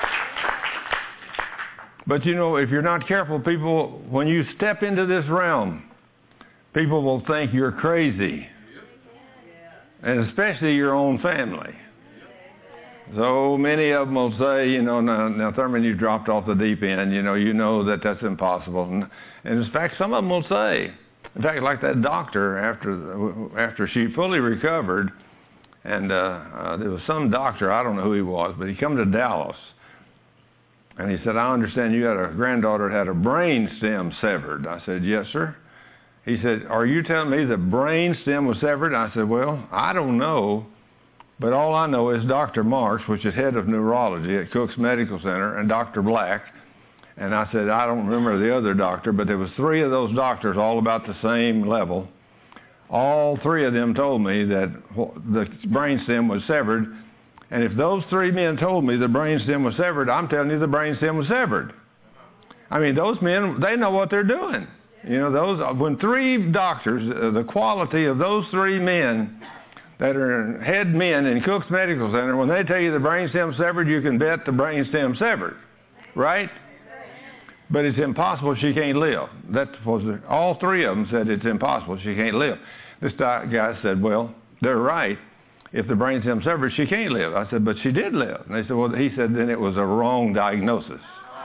But, you know, if you're not careful, people, when you step into this realm, people will think you're crazy. And especially your own family. So many of them will say, you know, now Thurman, you dropped off the deep end. You know that that's impossible. And in fact, some of them will say, in fact, like that doctor, after she fully recovered, and there was some doctor, I don't know who he was, but he come to Dallas. And he said, I understand you had a granddaughter that had a brain stem severed. I said, yes, sir. He said, are you telling me the brain stem was severed? I said, well, I don't know, but all I know is Dr. Marks, which is head of neurology at Cook's Medical Center, and Dr. Black. And I said, I don't remember the other doctor, but there was 3 of those doctors all about the same level. All 3 of them told me that the brain stem was severed. And if those 3 men told me the brain stem was severed, I'm telling you the brain stem was severed. I mean, those men, they know what they're doing. You know, when 3 doctors, the quality of those 3 men that are head men in Cook's Medical Center, when they tell you the brain stem severed, you can bet the brain stem severed, right? But it's impossible, she can't live. All 3 of them said it's impossible, she can't live. This guy said, well, they're right. If the brain stem severed, she can't live. I said, but she did live. And they said, well, he said, then it was a wrong diagnosis.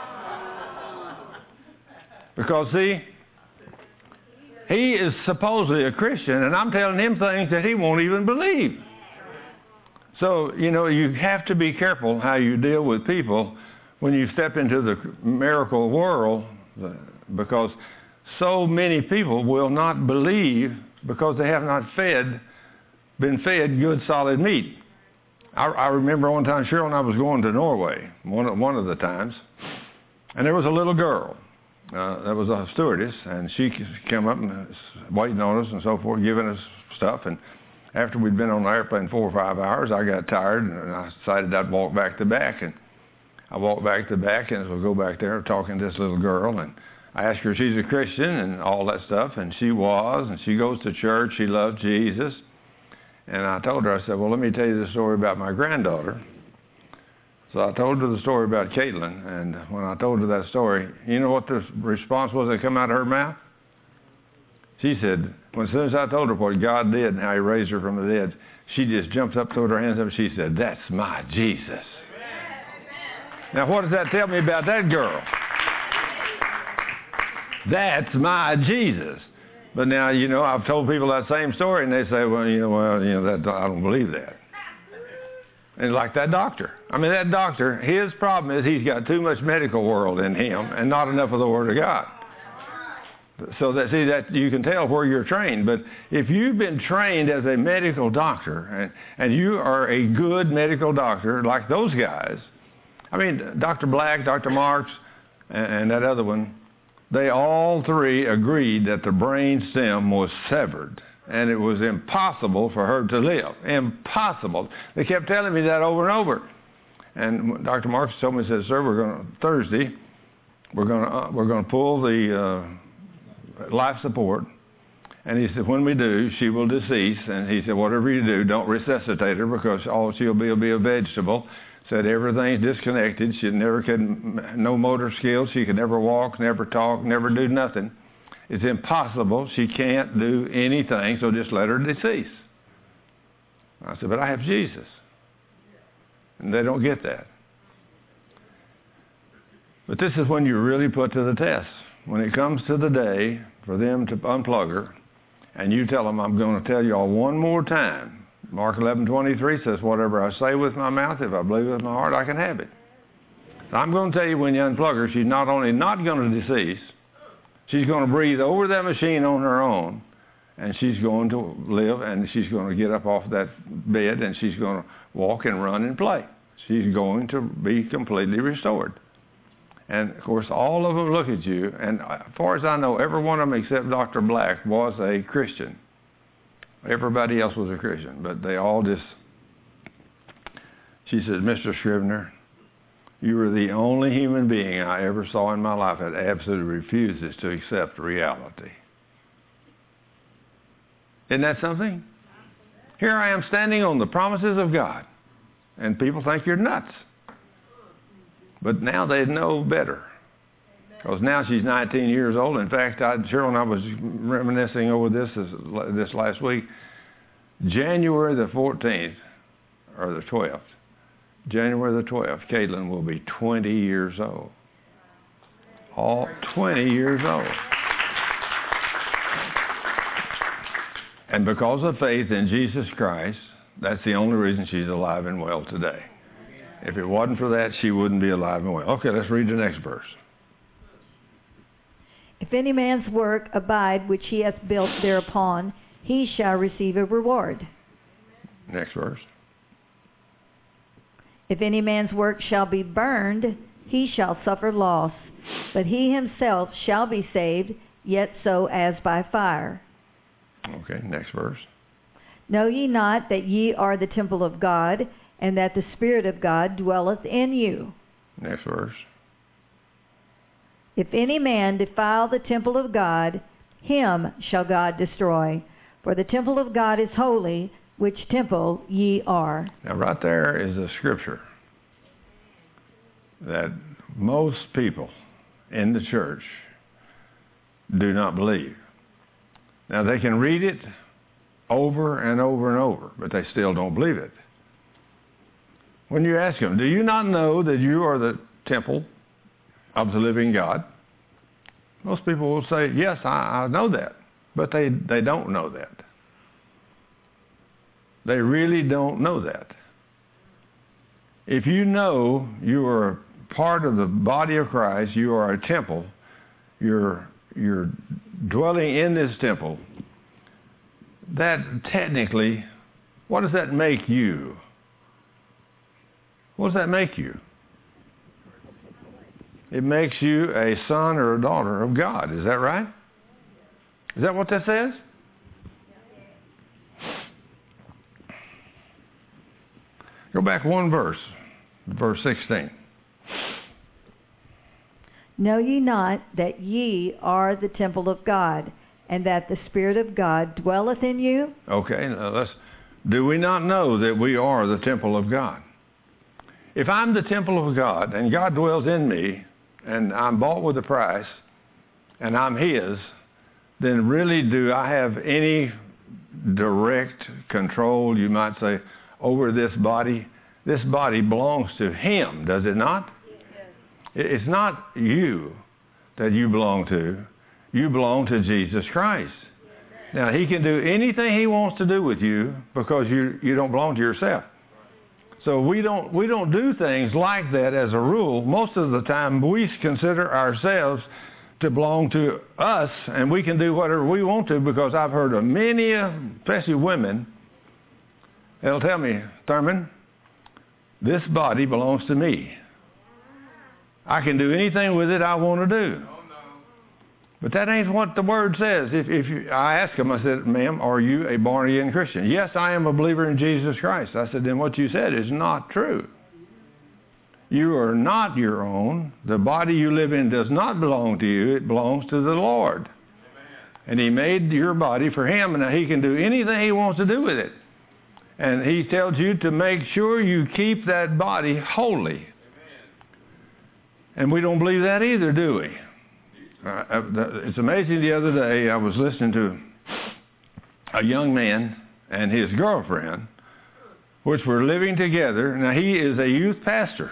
Because, see, he is supposedly a Christian, and I'm telling him things that he won't even believe. So, you know, you have to be careful how you deal with people when you step into the miracle world, because so many people will not believe because they have not been fed good solid meat. I remember one time Cheryl and I was going to Norway, one of the times, and there was a little girl. That was a stewardess, and she came up and was waiting on us and so forth, giving us stuff. And after we'd been on the airplane 4 or 5 hours, I got tired, and I decided I'd walk back to back. And I walked back to back, and we'll go back there talking to this little girl. And I asked her if she's a Christian and all that stuff, and she was. And she goes to church. She loves Jesus. And I told her, I said, well, let me tell you the story about my granddaughter. So I told her the story about Caitlin, and when I told her that story, you know what the response was that come out of her mouth? She said, as soon as I told her what God did and how he raised her from the dead, she just jumped up, threw her hands up, and she said, that's my Jesus. Now, what does that tell me about that girl? That's my Jesus. But now, you know, I've told people that same story, and they say, well, that, I don't believe that. And like that doctor. I mean, that doctor, his problem is he's got too much medical world in him and not enough of the Word of God. So that you can tell where you're trained. But if you've been trained as a medical doctor, and you are a good medical doctor like those guys, I mean, Dr. Black, Dr. Marks, and that other one, they all 3 agreed that the brain stem was severed. And it was impossible for her to live. Impossible. They kept telling me that over and over. And Dr. Marks told me, he said, sir, Thursday, we're going to pull the life support. And he said, when we do, she will decease. And he said, whatever you do, don't resuscitate her, because all she'll be will be a vegetable. Said everything's disconnected. She never could, no motor skills. She could never walk, never talk, never do nothing. It's impossible. She can't do anything, so just let her decease. I said, but I have Jesus. And they don't get that. But this is when you're really put to the test. When it comes to the day for them to unplug her, and you tell them, I'm going to tell you all one more time. Mark 11:23 says, whatever I say with my mouth, if I believe with my heart, I can have it. So I'm going to tell you, when you unplug her, she's not only not going to decease, she's going to breathe over that machine on her own, and she's going to live, and she's going to get up off that bed, and she's going to walk and run and play. She's going to be completely restored. And, of course, all of them look at you, and as far as I know, every one of them except Dr. Black was a Christian. Everybody else was a Christian, but they all just, she said, Mr. Scrivener, you were the only human being I ever saw in my life that absolutely refuses to accept reality. Isn't that something? Here I am standing on the promises of God, and people think you're nuts. But now they know better, because now she's 19 years old. In fact, Cheryl and I was reminiscing over this last week. January the 14th, or the 12th, January the 12th, Caitlin will be 20 years old. All 20 years old. And because of faith in Jesus Christ, that's the only reason she's alive and well today. If it wasn't for that, she wouldn't be alive and well. Okay, let's read the next verse. If any man's work abide which he hath built thereupon, he shall receive a reward. Next verse. If any man's work shall be burned, he shall suffer loss, but he himself shall be saved, yet so as by fire. Okay, next verse. Know ye not that ye are the temple of God, and that the Spirit of God dwelleth in you? Next verse. If any man defile the temple of God, him shall God destroy. For the temple of God is holy, which temple ye are. Now right there is a scripture that most people in the church do not believe. Now they can read it over and over and over, but they still don't believe it. When you ask them, do you not know that you are the temple of the living God? Most people will say, yes, I know that. But they don't know that. They really don't know that. If you know you are part of the body of Christ, you are a temple, you're dwelling in this temple, that technically, what does that make you? What does that make you? It makes you a son or a daughter of God. Is that right? Is that what that says? Go back one verse, verse 16. Know ye not that ye are the temple of God, and that the Spirit of God dwelleth in you? Okay, now do we not know that we are the temple of God? If I'm the temple of God, and God dwells in me, and I'm bought with a price, and I'm His, then really do I have any direct control, you might say, over this body? This body belongs to Him, does it not? It's not you that you belong to. You belong to Jesus Christ. Now, He can do anything He wants to do with you because you don't belong to yourself. So we don't do things like that as a rule. Most of the time, we consider ourselves to belong to us, and we can do whatever we want to, because I've heard of many, especially women, they'll tell me, Thurman, this body belongs to me. I can do anything with it I want to do. But that ain't what the Word says. I asked them, I said, ma'am, are you a born-again Christian? Yes, I am a believer in Jesus Christ. I said, then what you said is not true. You are not your own. The body you live in does not belong to you. It belongs to the Lord. Amen. And He made your body for Him, and He can do anything He wants to do with it. And He tells you to make sure you keep that body holy. Amen. And we don't believe that either, do we? It's amazing. The other day I was listening to a young man and his girlfriend, which were living together. Now, he is a youth pastor,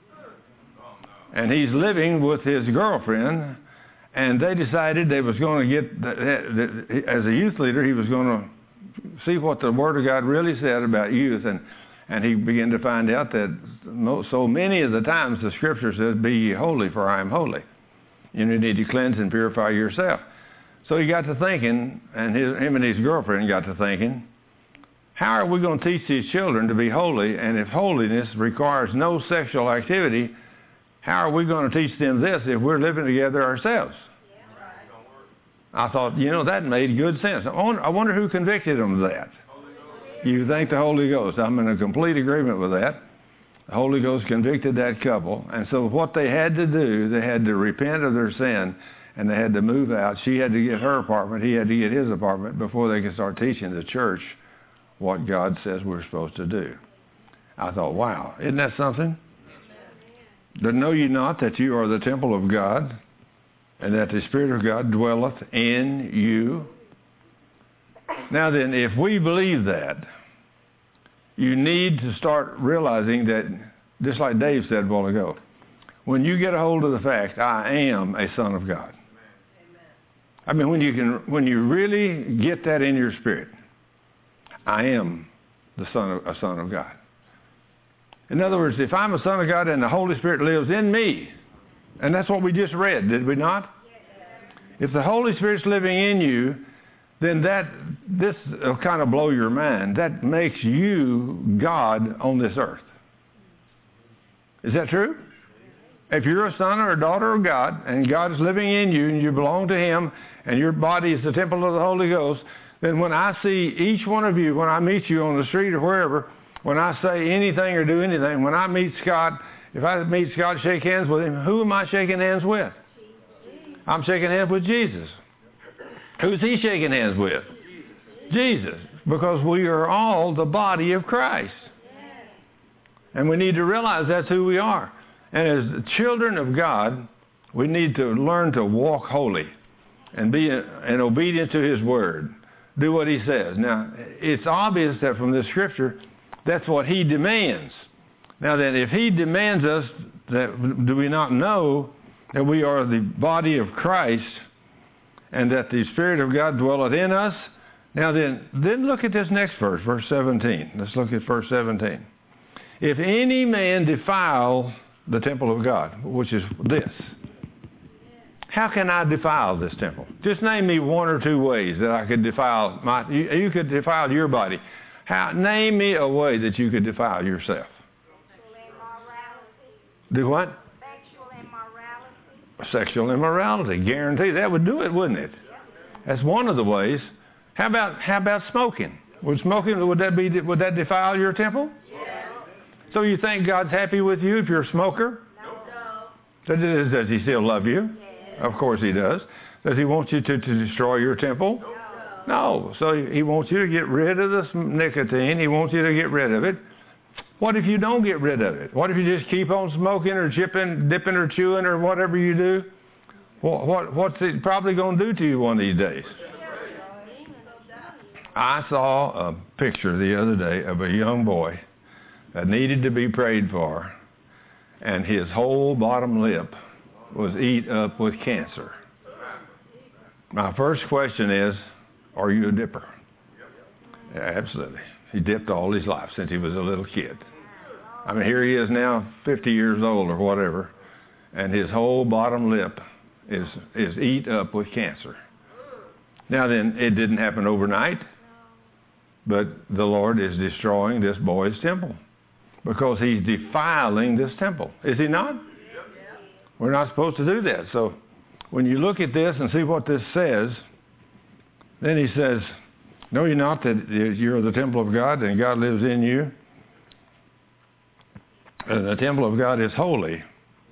and he's living with his girlfriend, and they decided they was going to get, as a youth leader, he was going to see what the Word of God really said about youth, and he began to find out that so many of the times the Scripture says, be ye holy, for I am holy. You need to cleanse and purify yourself. So he got to thinking, and him and his girlfriend got to thinking, how are we going to teach these children to be holy? And if holiness requires no sexual activity, how are we going to teach them this if we're living together ourselves? I thought, that made good sense. I wonder who convicted them of that. You think the Holy Ghost. I'm in a complete agreement with that. The Holy Ghost convicted that couple. And so what they had to do, they had to repent of their sin, and they had to move out. She had to get her apartment. He had to get his apartment before they could start teaching the church what God says we're supposed to do. I thought, wow, isn't that something? But know ye not that you are the temple of God, and that the Spirit of God dwelleth in you? Now then, if we believe that, you need to start realizing that, just like Dave said a while ago, when you get a hold of the fact, I am a son of God. Amen. I mean, when you really get that in your spirit, I am a son of God. In other words, if I'm a son of God and the Holy Spirit lives in me, and that's what we just read, did we not? Yes. If the Holy Spirit's living in you, then this will kind of blow your mind. That makes you God on this earth. Is that true? If you're a son or a daughter of God, and God is living in you, and you belong to Him, and your body is the temple of the Holy Ghost, then when I see each one of you, when I meet you on the street or wherever, when I say anything or do anything, when I meet Scott, if I meet Scott, shake hands with him, who am I shaking hands with? I'm shaking hands with Jesus. Who's he shaking hands with? Jesus. Because we are all the body of Christ. And we need to realize that's who we are. And as children of God, we need to learn to walk holy and be in obedience to His Word. Do what He says. Now, it's obvious that from this Scripture, that's what He demands. Now then, if He demands us, do we not know that we are the body of Christ and that the Spirit of God dwelleth in us? Now then look at this next verse, verse 17. Let's look at verse 17. If any man defile the temple of God, which is this. How can I defile this temple? Just name me one or two ways that I could defile you could defile your body. Name me a way that you could defile yourself. Do what? Sexual immorality. Guarantee that would do it, wouldn't it? That's one of the ways. How about smoking? Would that defile your temple? Yes. So you think God's happy with you if you're a smoker? No. Does He still love you? Yes. Of course He does. Does He want you to destroy your temple? No. So He wants you to get rid of the nicotine. He wants you to get rid of it. What if you don't get rid of it? What if you just keep on smoking or dipping or chewing or whatever you do? What's it probably going to do to you one of these days? I saw a picture the other day of a young boy that needed to be prayed for, and his whole bottom lip was eat up with cancer. My first question is, are you a dipper? Yeah, absolutely. He dipped all his life since he was a little kid. I mean, here he is now, 50 years old or whatever, and his whole bottom lip is eat up with cancer. Now then, it didn't happen overnight, but the Lord is destroying this boy's temple because He's defiling this temple. Is He not? We're not supposed to do that. So when you look at this and see what this says, then He says, know ye not that you're the temple of God and God lives in you? And the temple of God is holy.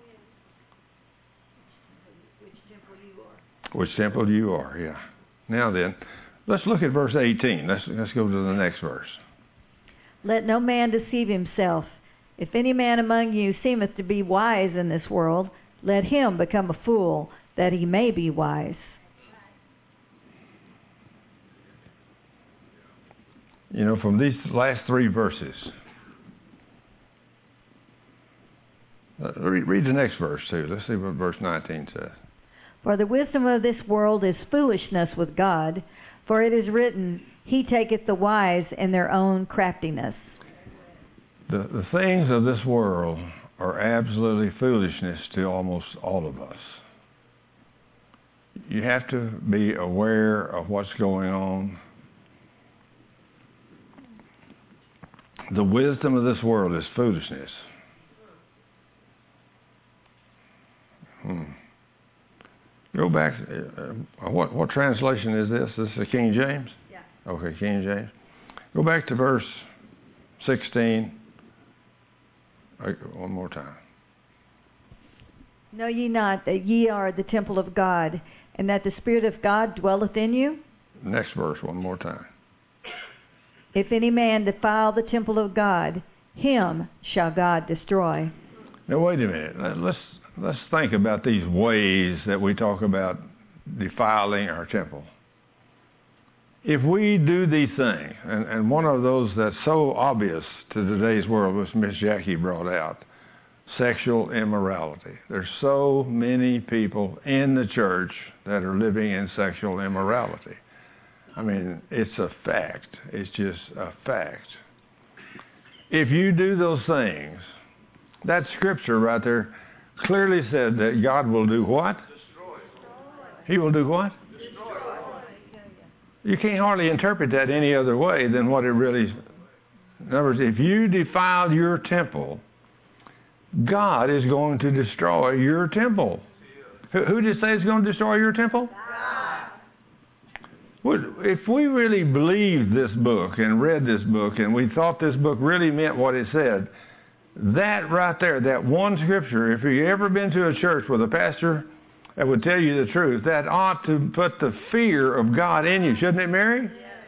Which temple you are, yeah. Now then, let's look at verse 18. Let's go to the next verse. Let no man deceive himself. If any man among you seemeth to be wise in this world, let him become a fool, that he may be wise. You know, from these last three verses, read the next verse too. Let's see what verse 19 says. For the wisdom of this world is foolishness with God, for it is written, He taketh the wise in their own craftiness. The things of this world are absolutely foolishness to almost all of us. You have to be aware of what's going on. The wisdom of this world is foolishness. Go back. What translation is this? This is the King James? Yeah. Okay, King James. Go back to verse 16. One more time. Know ye not that ye are the temple of God, and that the Spirit of God dwelleth in you? Next verse, one more time. If any man defile the temple of God, him shall God destroy. Now wait a minute. Let's think about these ways that we talk about defiling our temple. If we do these things, and one of those that's so obvious to today's world, which Miss Jackie brought out, sexual immorality. There's so many people in the church that are living in sexual immorality. I mean, it's a fact. It's just a fact. If you do those things, that scripture right there clearly said that God will do what? He will do what? You can't hardly interpret that any other way than what it really is. In other words, if you defile your temple, God is going to destroy your temple. Who did say it's going to destroy your temple? If we really believed this book and read this book and we thought this book really meant what it said, that right there, that one scripture, if you've ever been to a church with a pastor that would tell you the truth, that ought to put the fear of God in you, shouldn't it, Mary?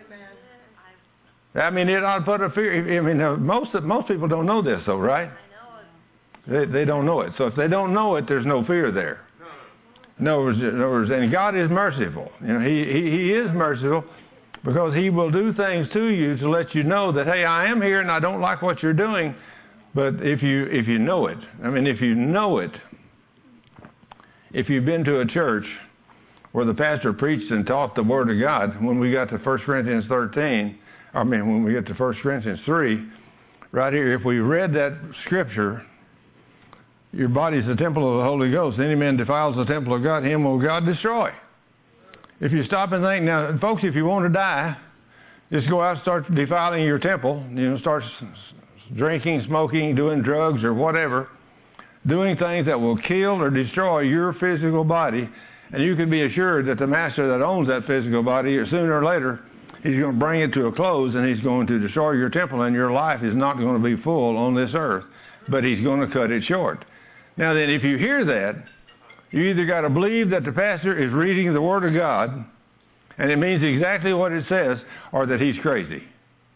I mean, it ought to put a fear. I mean, most people don't know this, though, right? They don't know it. So if they don't know it, there's no fear there. In other words, and God is merciful. You know, He is merciful because He will do things to you to let you know that, hey, I am here and I don't like what you're doing. But if you know it, I mean, if you know it, if you've been to a church where the pastor preached and taught the Word of God, when we got to 1 Corinthians 13, when we get to 1 Corinthians 3, right here, if we read that scripture, your body is the temple of the Holy Ghost. Any man defiles the temple of God, him will God destroy. If you stop and think, now, folks, if you want to die, just go out and start defiling your temple. You know, start drinking, smoking, doing drugs or whatever, doing things that will kill or destroy your physical body. And you can be assured that the master that owns that physical body, sooner or later, he's going to bring it to a close and he's going to destroy your temple, and your life is not going to be full on this earth, but he's going to cut it short. Now then, if you hear that, you either got to believe that the pastor is reading the Word of God, and it means exactly what it says, or that he's crazy.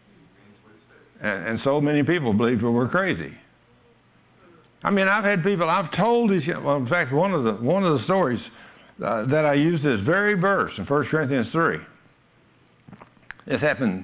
And so many people believe that we're crazy. I mean, I've had people, I've told these, well, in fact, one of the stories that I used this very verse in 1 Corinthians 3. This happened,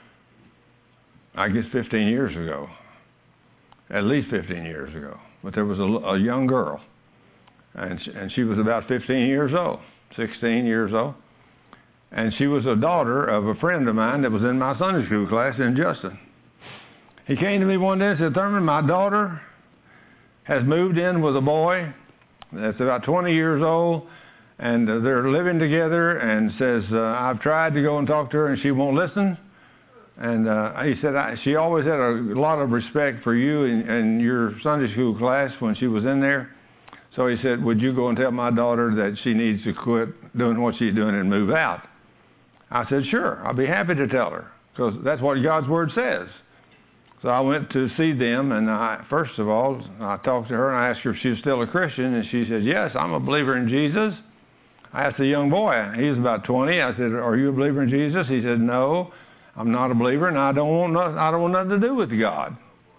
I guess, 15 years ago. At least 15 years ago. But there was a young girl, and she was about 15 years old, 16 years old. And she was a daughter of a friend of mine that was in my Sunday school class in Justin. He came to me one day and said, Thurman, my daughter has moved in with a boy that's about 20 years old, and they're living together, and says, I've tried to go and talk to her, and she won't listen. And he said, she always had a lot of respect for you and your Sunday school class when she was in there. So he said, would you go and tell my daughter that she needs to quit doing what she's doing and move out? I said, sure, I'll be happy to tell her, because that's what God's Word says. So I went to see them, and first of all, I talked to her, and I asked her if she was still a Christian, and she said, yes, I'm a believer in Jesus. I asked the young boy, he was about 20, I said, are you a believer in Jesus? He said, no, I'm not a believer, and I don't want nothing to do with God.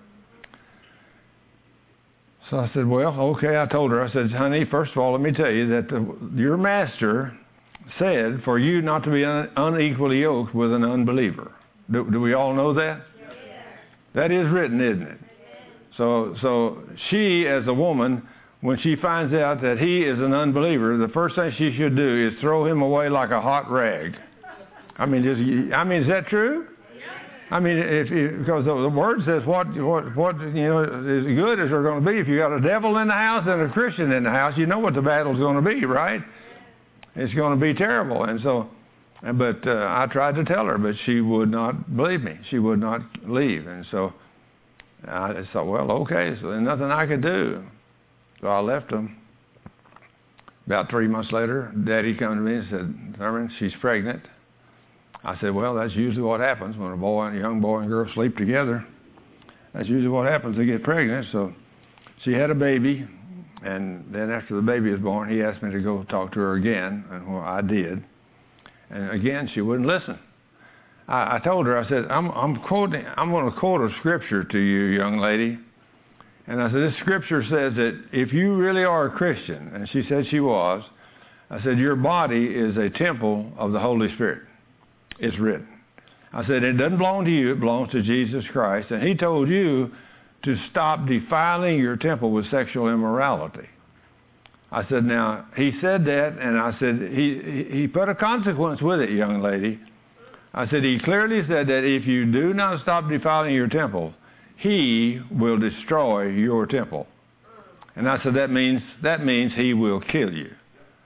So I said, well, okay, I told her, I said, honey, first of all, let me tell you that your master said for you not to be unequally yoked with an unbeliever. Do we all know that? That is written, isn't it? So she, as a woman, when she finds out that he is an unbeliever, the first thing she should do is throw him away like a hot rag. I mean, is that true? I mean, because the Word says what is good is going to be. If you got a devil in the house and a Christian in the house, you know what the battle's going to be, right? It's going to be terrible. And so, but I tried to tell her, but she would not believe me. She would not leave. And so I thought, well, okay, so there's nothing I could do. So I left them. About 3 months later, Daddy came to me and said, Thurman, she's pregnant. I said, well, that's usually what happens when a young boy and girl sleep together. That's usually what happens. They get pregnant. So she had a baby, and then after the baby was born, he asked me to go talk to her again, and well, I did. And again, she wouldn't listen. I told her, I said, I'm going to quote a scripture to you, young lady. And I said, this scripture says that if you really are a Christian, and she said she was, I said, your body is a temple of the Holy Spirit. It's written. I said, it doesn't belong to you, it belongs to Jesus Christ. And he told you to stop defiling your temple with sexual immorality. I said, now, he said that, and I said, he put a consequence with it, young lady. I said, he clearly said that if you do not stop defiling your temple, he will destroy your temple. And I said, that means he will kill you.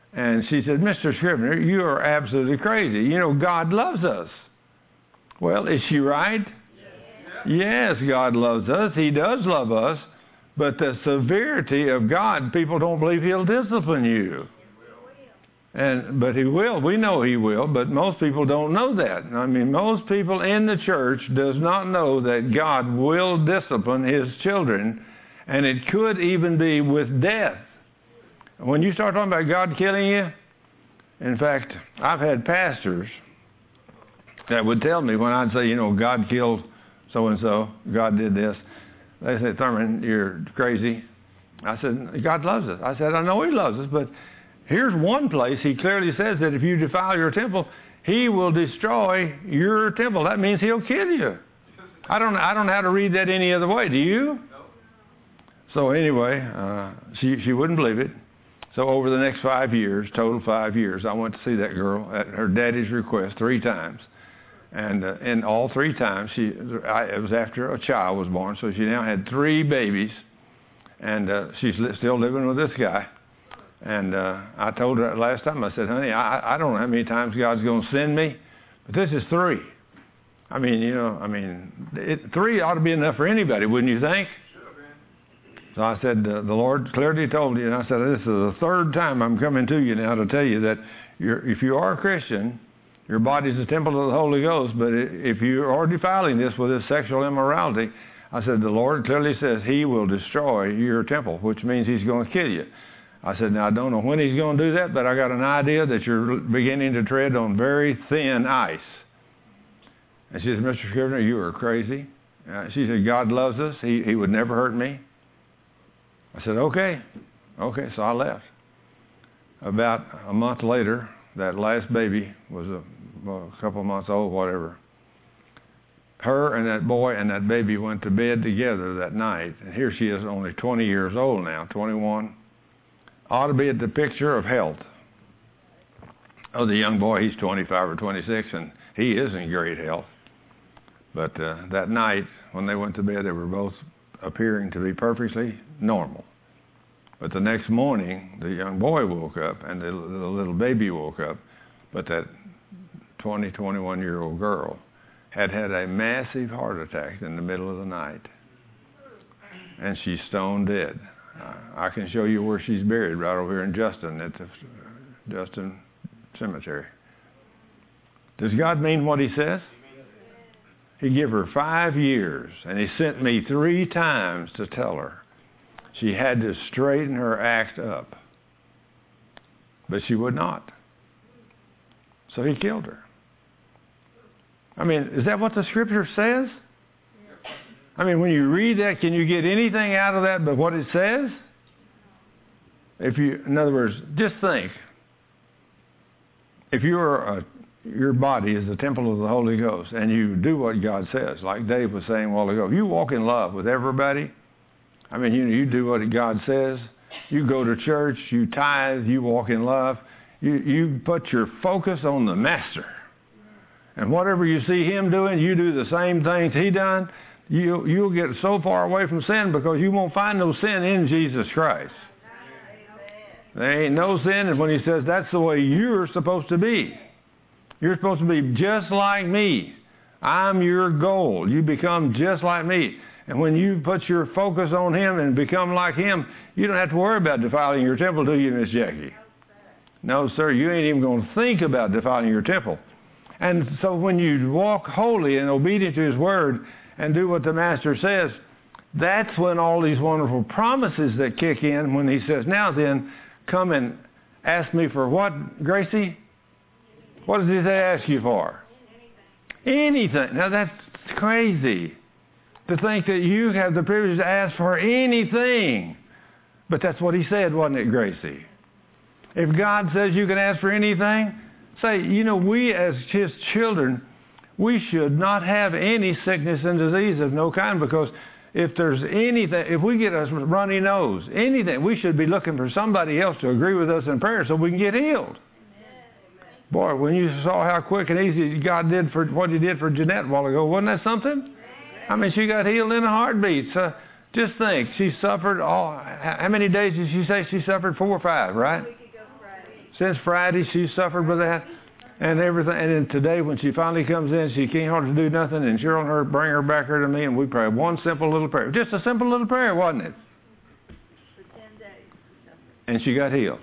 And she said, Mr. Scrivener, you are absolutely crazy. You know, God loves us. Well, is she right? Yes, God loves us. He does love us. But the severity of God, people don't believe He'll discipline you. But He will. We know He will, but most people don't know that. I mean, most people in the church does not know that God will discipline His children, and it could even be with death. When you start talking about God killing you, in fact, I've had pastors that would tell me when I'd say, you know, God killed so-and-so, God did this. They said, Thurman, you're crazy. I said, God loves us. I said, I know He loves us, but here's one place He clearly says that if you defile your temple, He will destroy your temple. That means He'll kill you. I don't know how to read that any other way. Do you? No. So anyway, she wouldn't believe it. So over the next 5 years, total 5 years, I went to see that girl at her daddy's request 3 times. And in all 3 times, it was after a child was born, so she now had 3 babies. And she's still living with this guy. And I told her last time, I said, honey, I don't know how many times God's going to send me, but this is 3. I mean, 3 ought to be enough for anybody, wouldn't you think? So I said, the Lord clearly told you, and I said, this is the 3rd time I'm coming to you now to tell you that if you are a Christian, your body is the temple of the Holy Ghost, but if you are defiling this with this sexual immorality, I said, the Lord clearly says He will destroy your temple, which means He's going to kill you. I said, now I don't know when He's going to do that, but I got an idea that you're beginning to tread on very thin ice. And she said, Mr. Scrivener, you are crazy. She said, God loves us. He would never hurt me. I said, okay. Okay, so I left. About a month later, that last baby was a couple of months old, whatever. Her and that boy and that baby went to bed together that night. And here she is, only 20 years old now, 21. Ought to be at the picture of health. Oh, the young boy, he's 25 or 26, and he is in great health. But that night, when they went to bed, they were both appearing to be perfectly normal. But the next morning, the young boy woke up, and the little baby woke up. But that 20, 21-year-old girl had a massive heart attack in the middle of the night. And she's stone dead. I can show you where she's buried, right over here in Justin, at the Justin Cemetery. Does God mean what He says? He gave her 5 years, and He sent me 3 times to tell her she had to straighten her act up. But she would not. So He killed her. I mean, is that what the Scripture says? I mean, when you read that, can you get anything out of that but what it says? In other words, just think. If your body is the temple of the Holy Ghost and you do what God says, like Dave was saying a while ago, you walk in love with everybody. I mean, you do what God says. You go to church, you tithe, you walk in love. You put your focus on the Master. And whatever you see Him doing, you do the same things He done. You'll get so far away from sin because you won't find no sin in Jesus Christ. There ain't no sin, and when He says that's the way you're supposed to be. You're supposed to be just like me. I'm your goal. You become just like me. And when you put your focus on Him and become like Him, you don't have to worry about defiling your temple, do you, Miss Jackie? No, sir, you ain't even going to think about defiling your temple. And so when you walk holy and obedient to His Word and do what the Master says, that's when all these wonderful promises that kick in when He says, now then, come and ask me for what, Gracie? What does He say ask you for? Anything. Now that's crazy to think that you have the privilege to ask for anything. But that's what He said, wasn't it, Gracie? If God says you can ask for anything, say, we as His children, we should not have any sickness and disease of no kind, because if there's anything, if we get a runny nose, anything, we should be looking for somebody else to agree with us in prayer so we can get healed. Boy, when you saw how quick and easy God did for what He did for Jeanette a while ago, wasn't that something? I mean, she got healed in a heartbeat. So just think, she suffered how many days did she say she suffered? 4 or 5, right? Since Friday, she's suffered with that and everything. And then today, when she finally comes in, she can't hardly do nothing. And Cheryl and her bring her back here to me, and we pray one simple little prayer. Just a simple little prayer, wasn't it? For 10 days. And she got healed.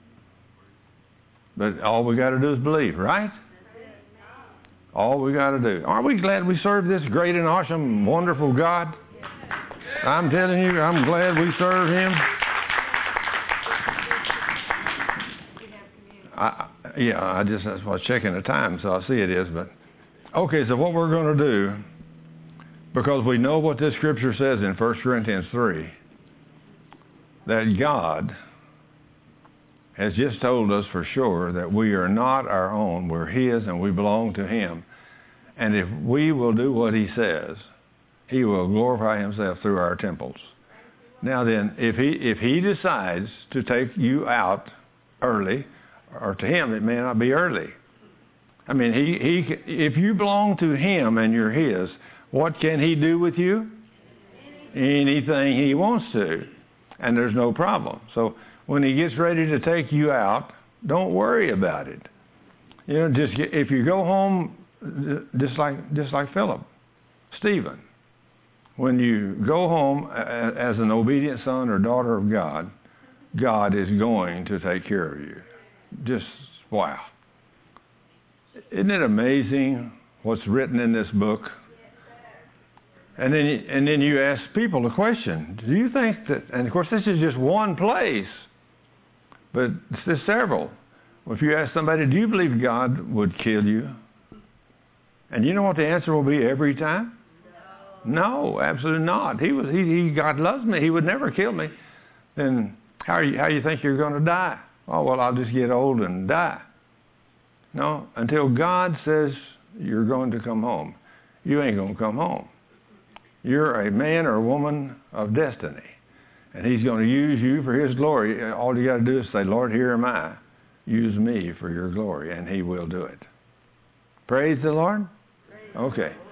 But all we got to do is believe, right? All we got to do. Aren't we glad we serve this great and awesome, wonderful God? I'm telling you, I'm glad we serve Him. I was checking the time, so I see it is. But okay, so what we're going to do, because we know what this scripture says in 1 Corinthians 3, that God has just told us for sure that we are not our own. We're His and we belong to Him. And if we will do what He says, He will glorify Himself through our temples. Now then, if He decides to take you out early, or to Him it may not be early. I mean, if you belong to Him and you're His, what can He do with you? Anything He wants to. And there's no problem. So when He gets ready to take you out, don't worry about it. You know, if you go home, just like Philip, Stephen, when you go home as an obedient son or daughter of God, God is going to take care of you. Just wow. Isn't it amazing what's written in this book? And then you ask people the question, do you think that, and of course this is just one place, but there's several. Well, if you ask somebody, do you believe God would kill you? And you know what the answer will be every time? No, absolutely not. God loves me. He would never kill me. Then how you think you're going to die? Oh, well, I'll just get old and die. No, until God says you're going to come home, you ain't going to come home. You're a man or a woman of destiny, and He's going to use you for His glory. All you got to do is say, Lord, here am I. Use me for your glory, and He will do it. Praise the Lord. Okay.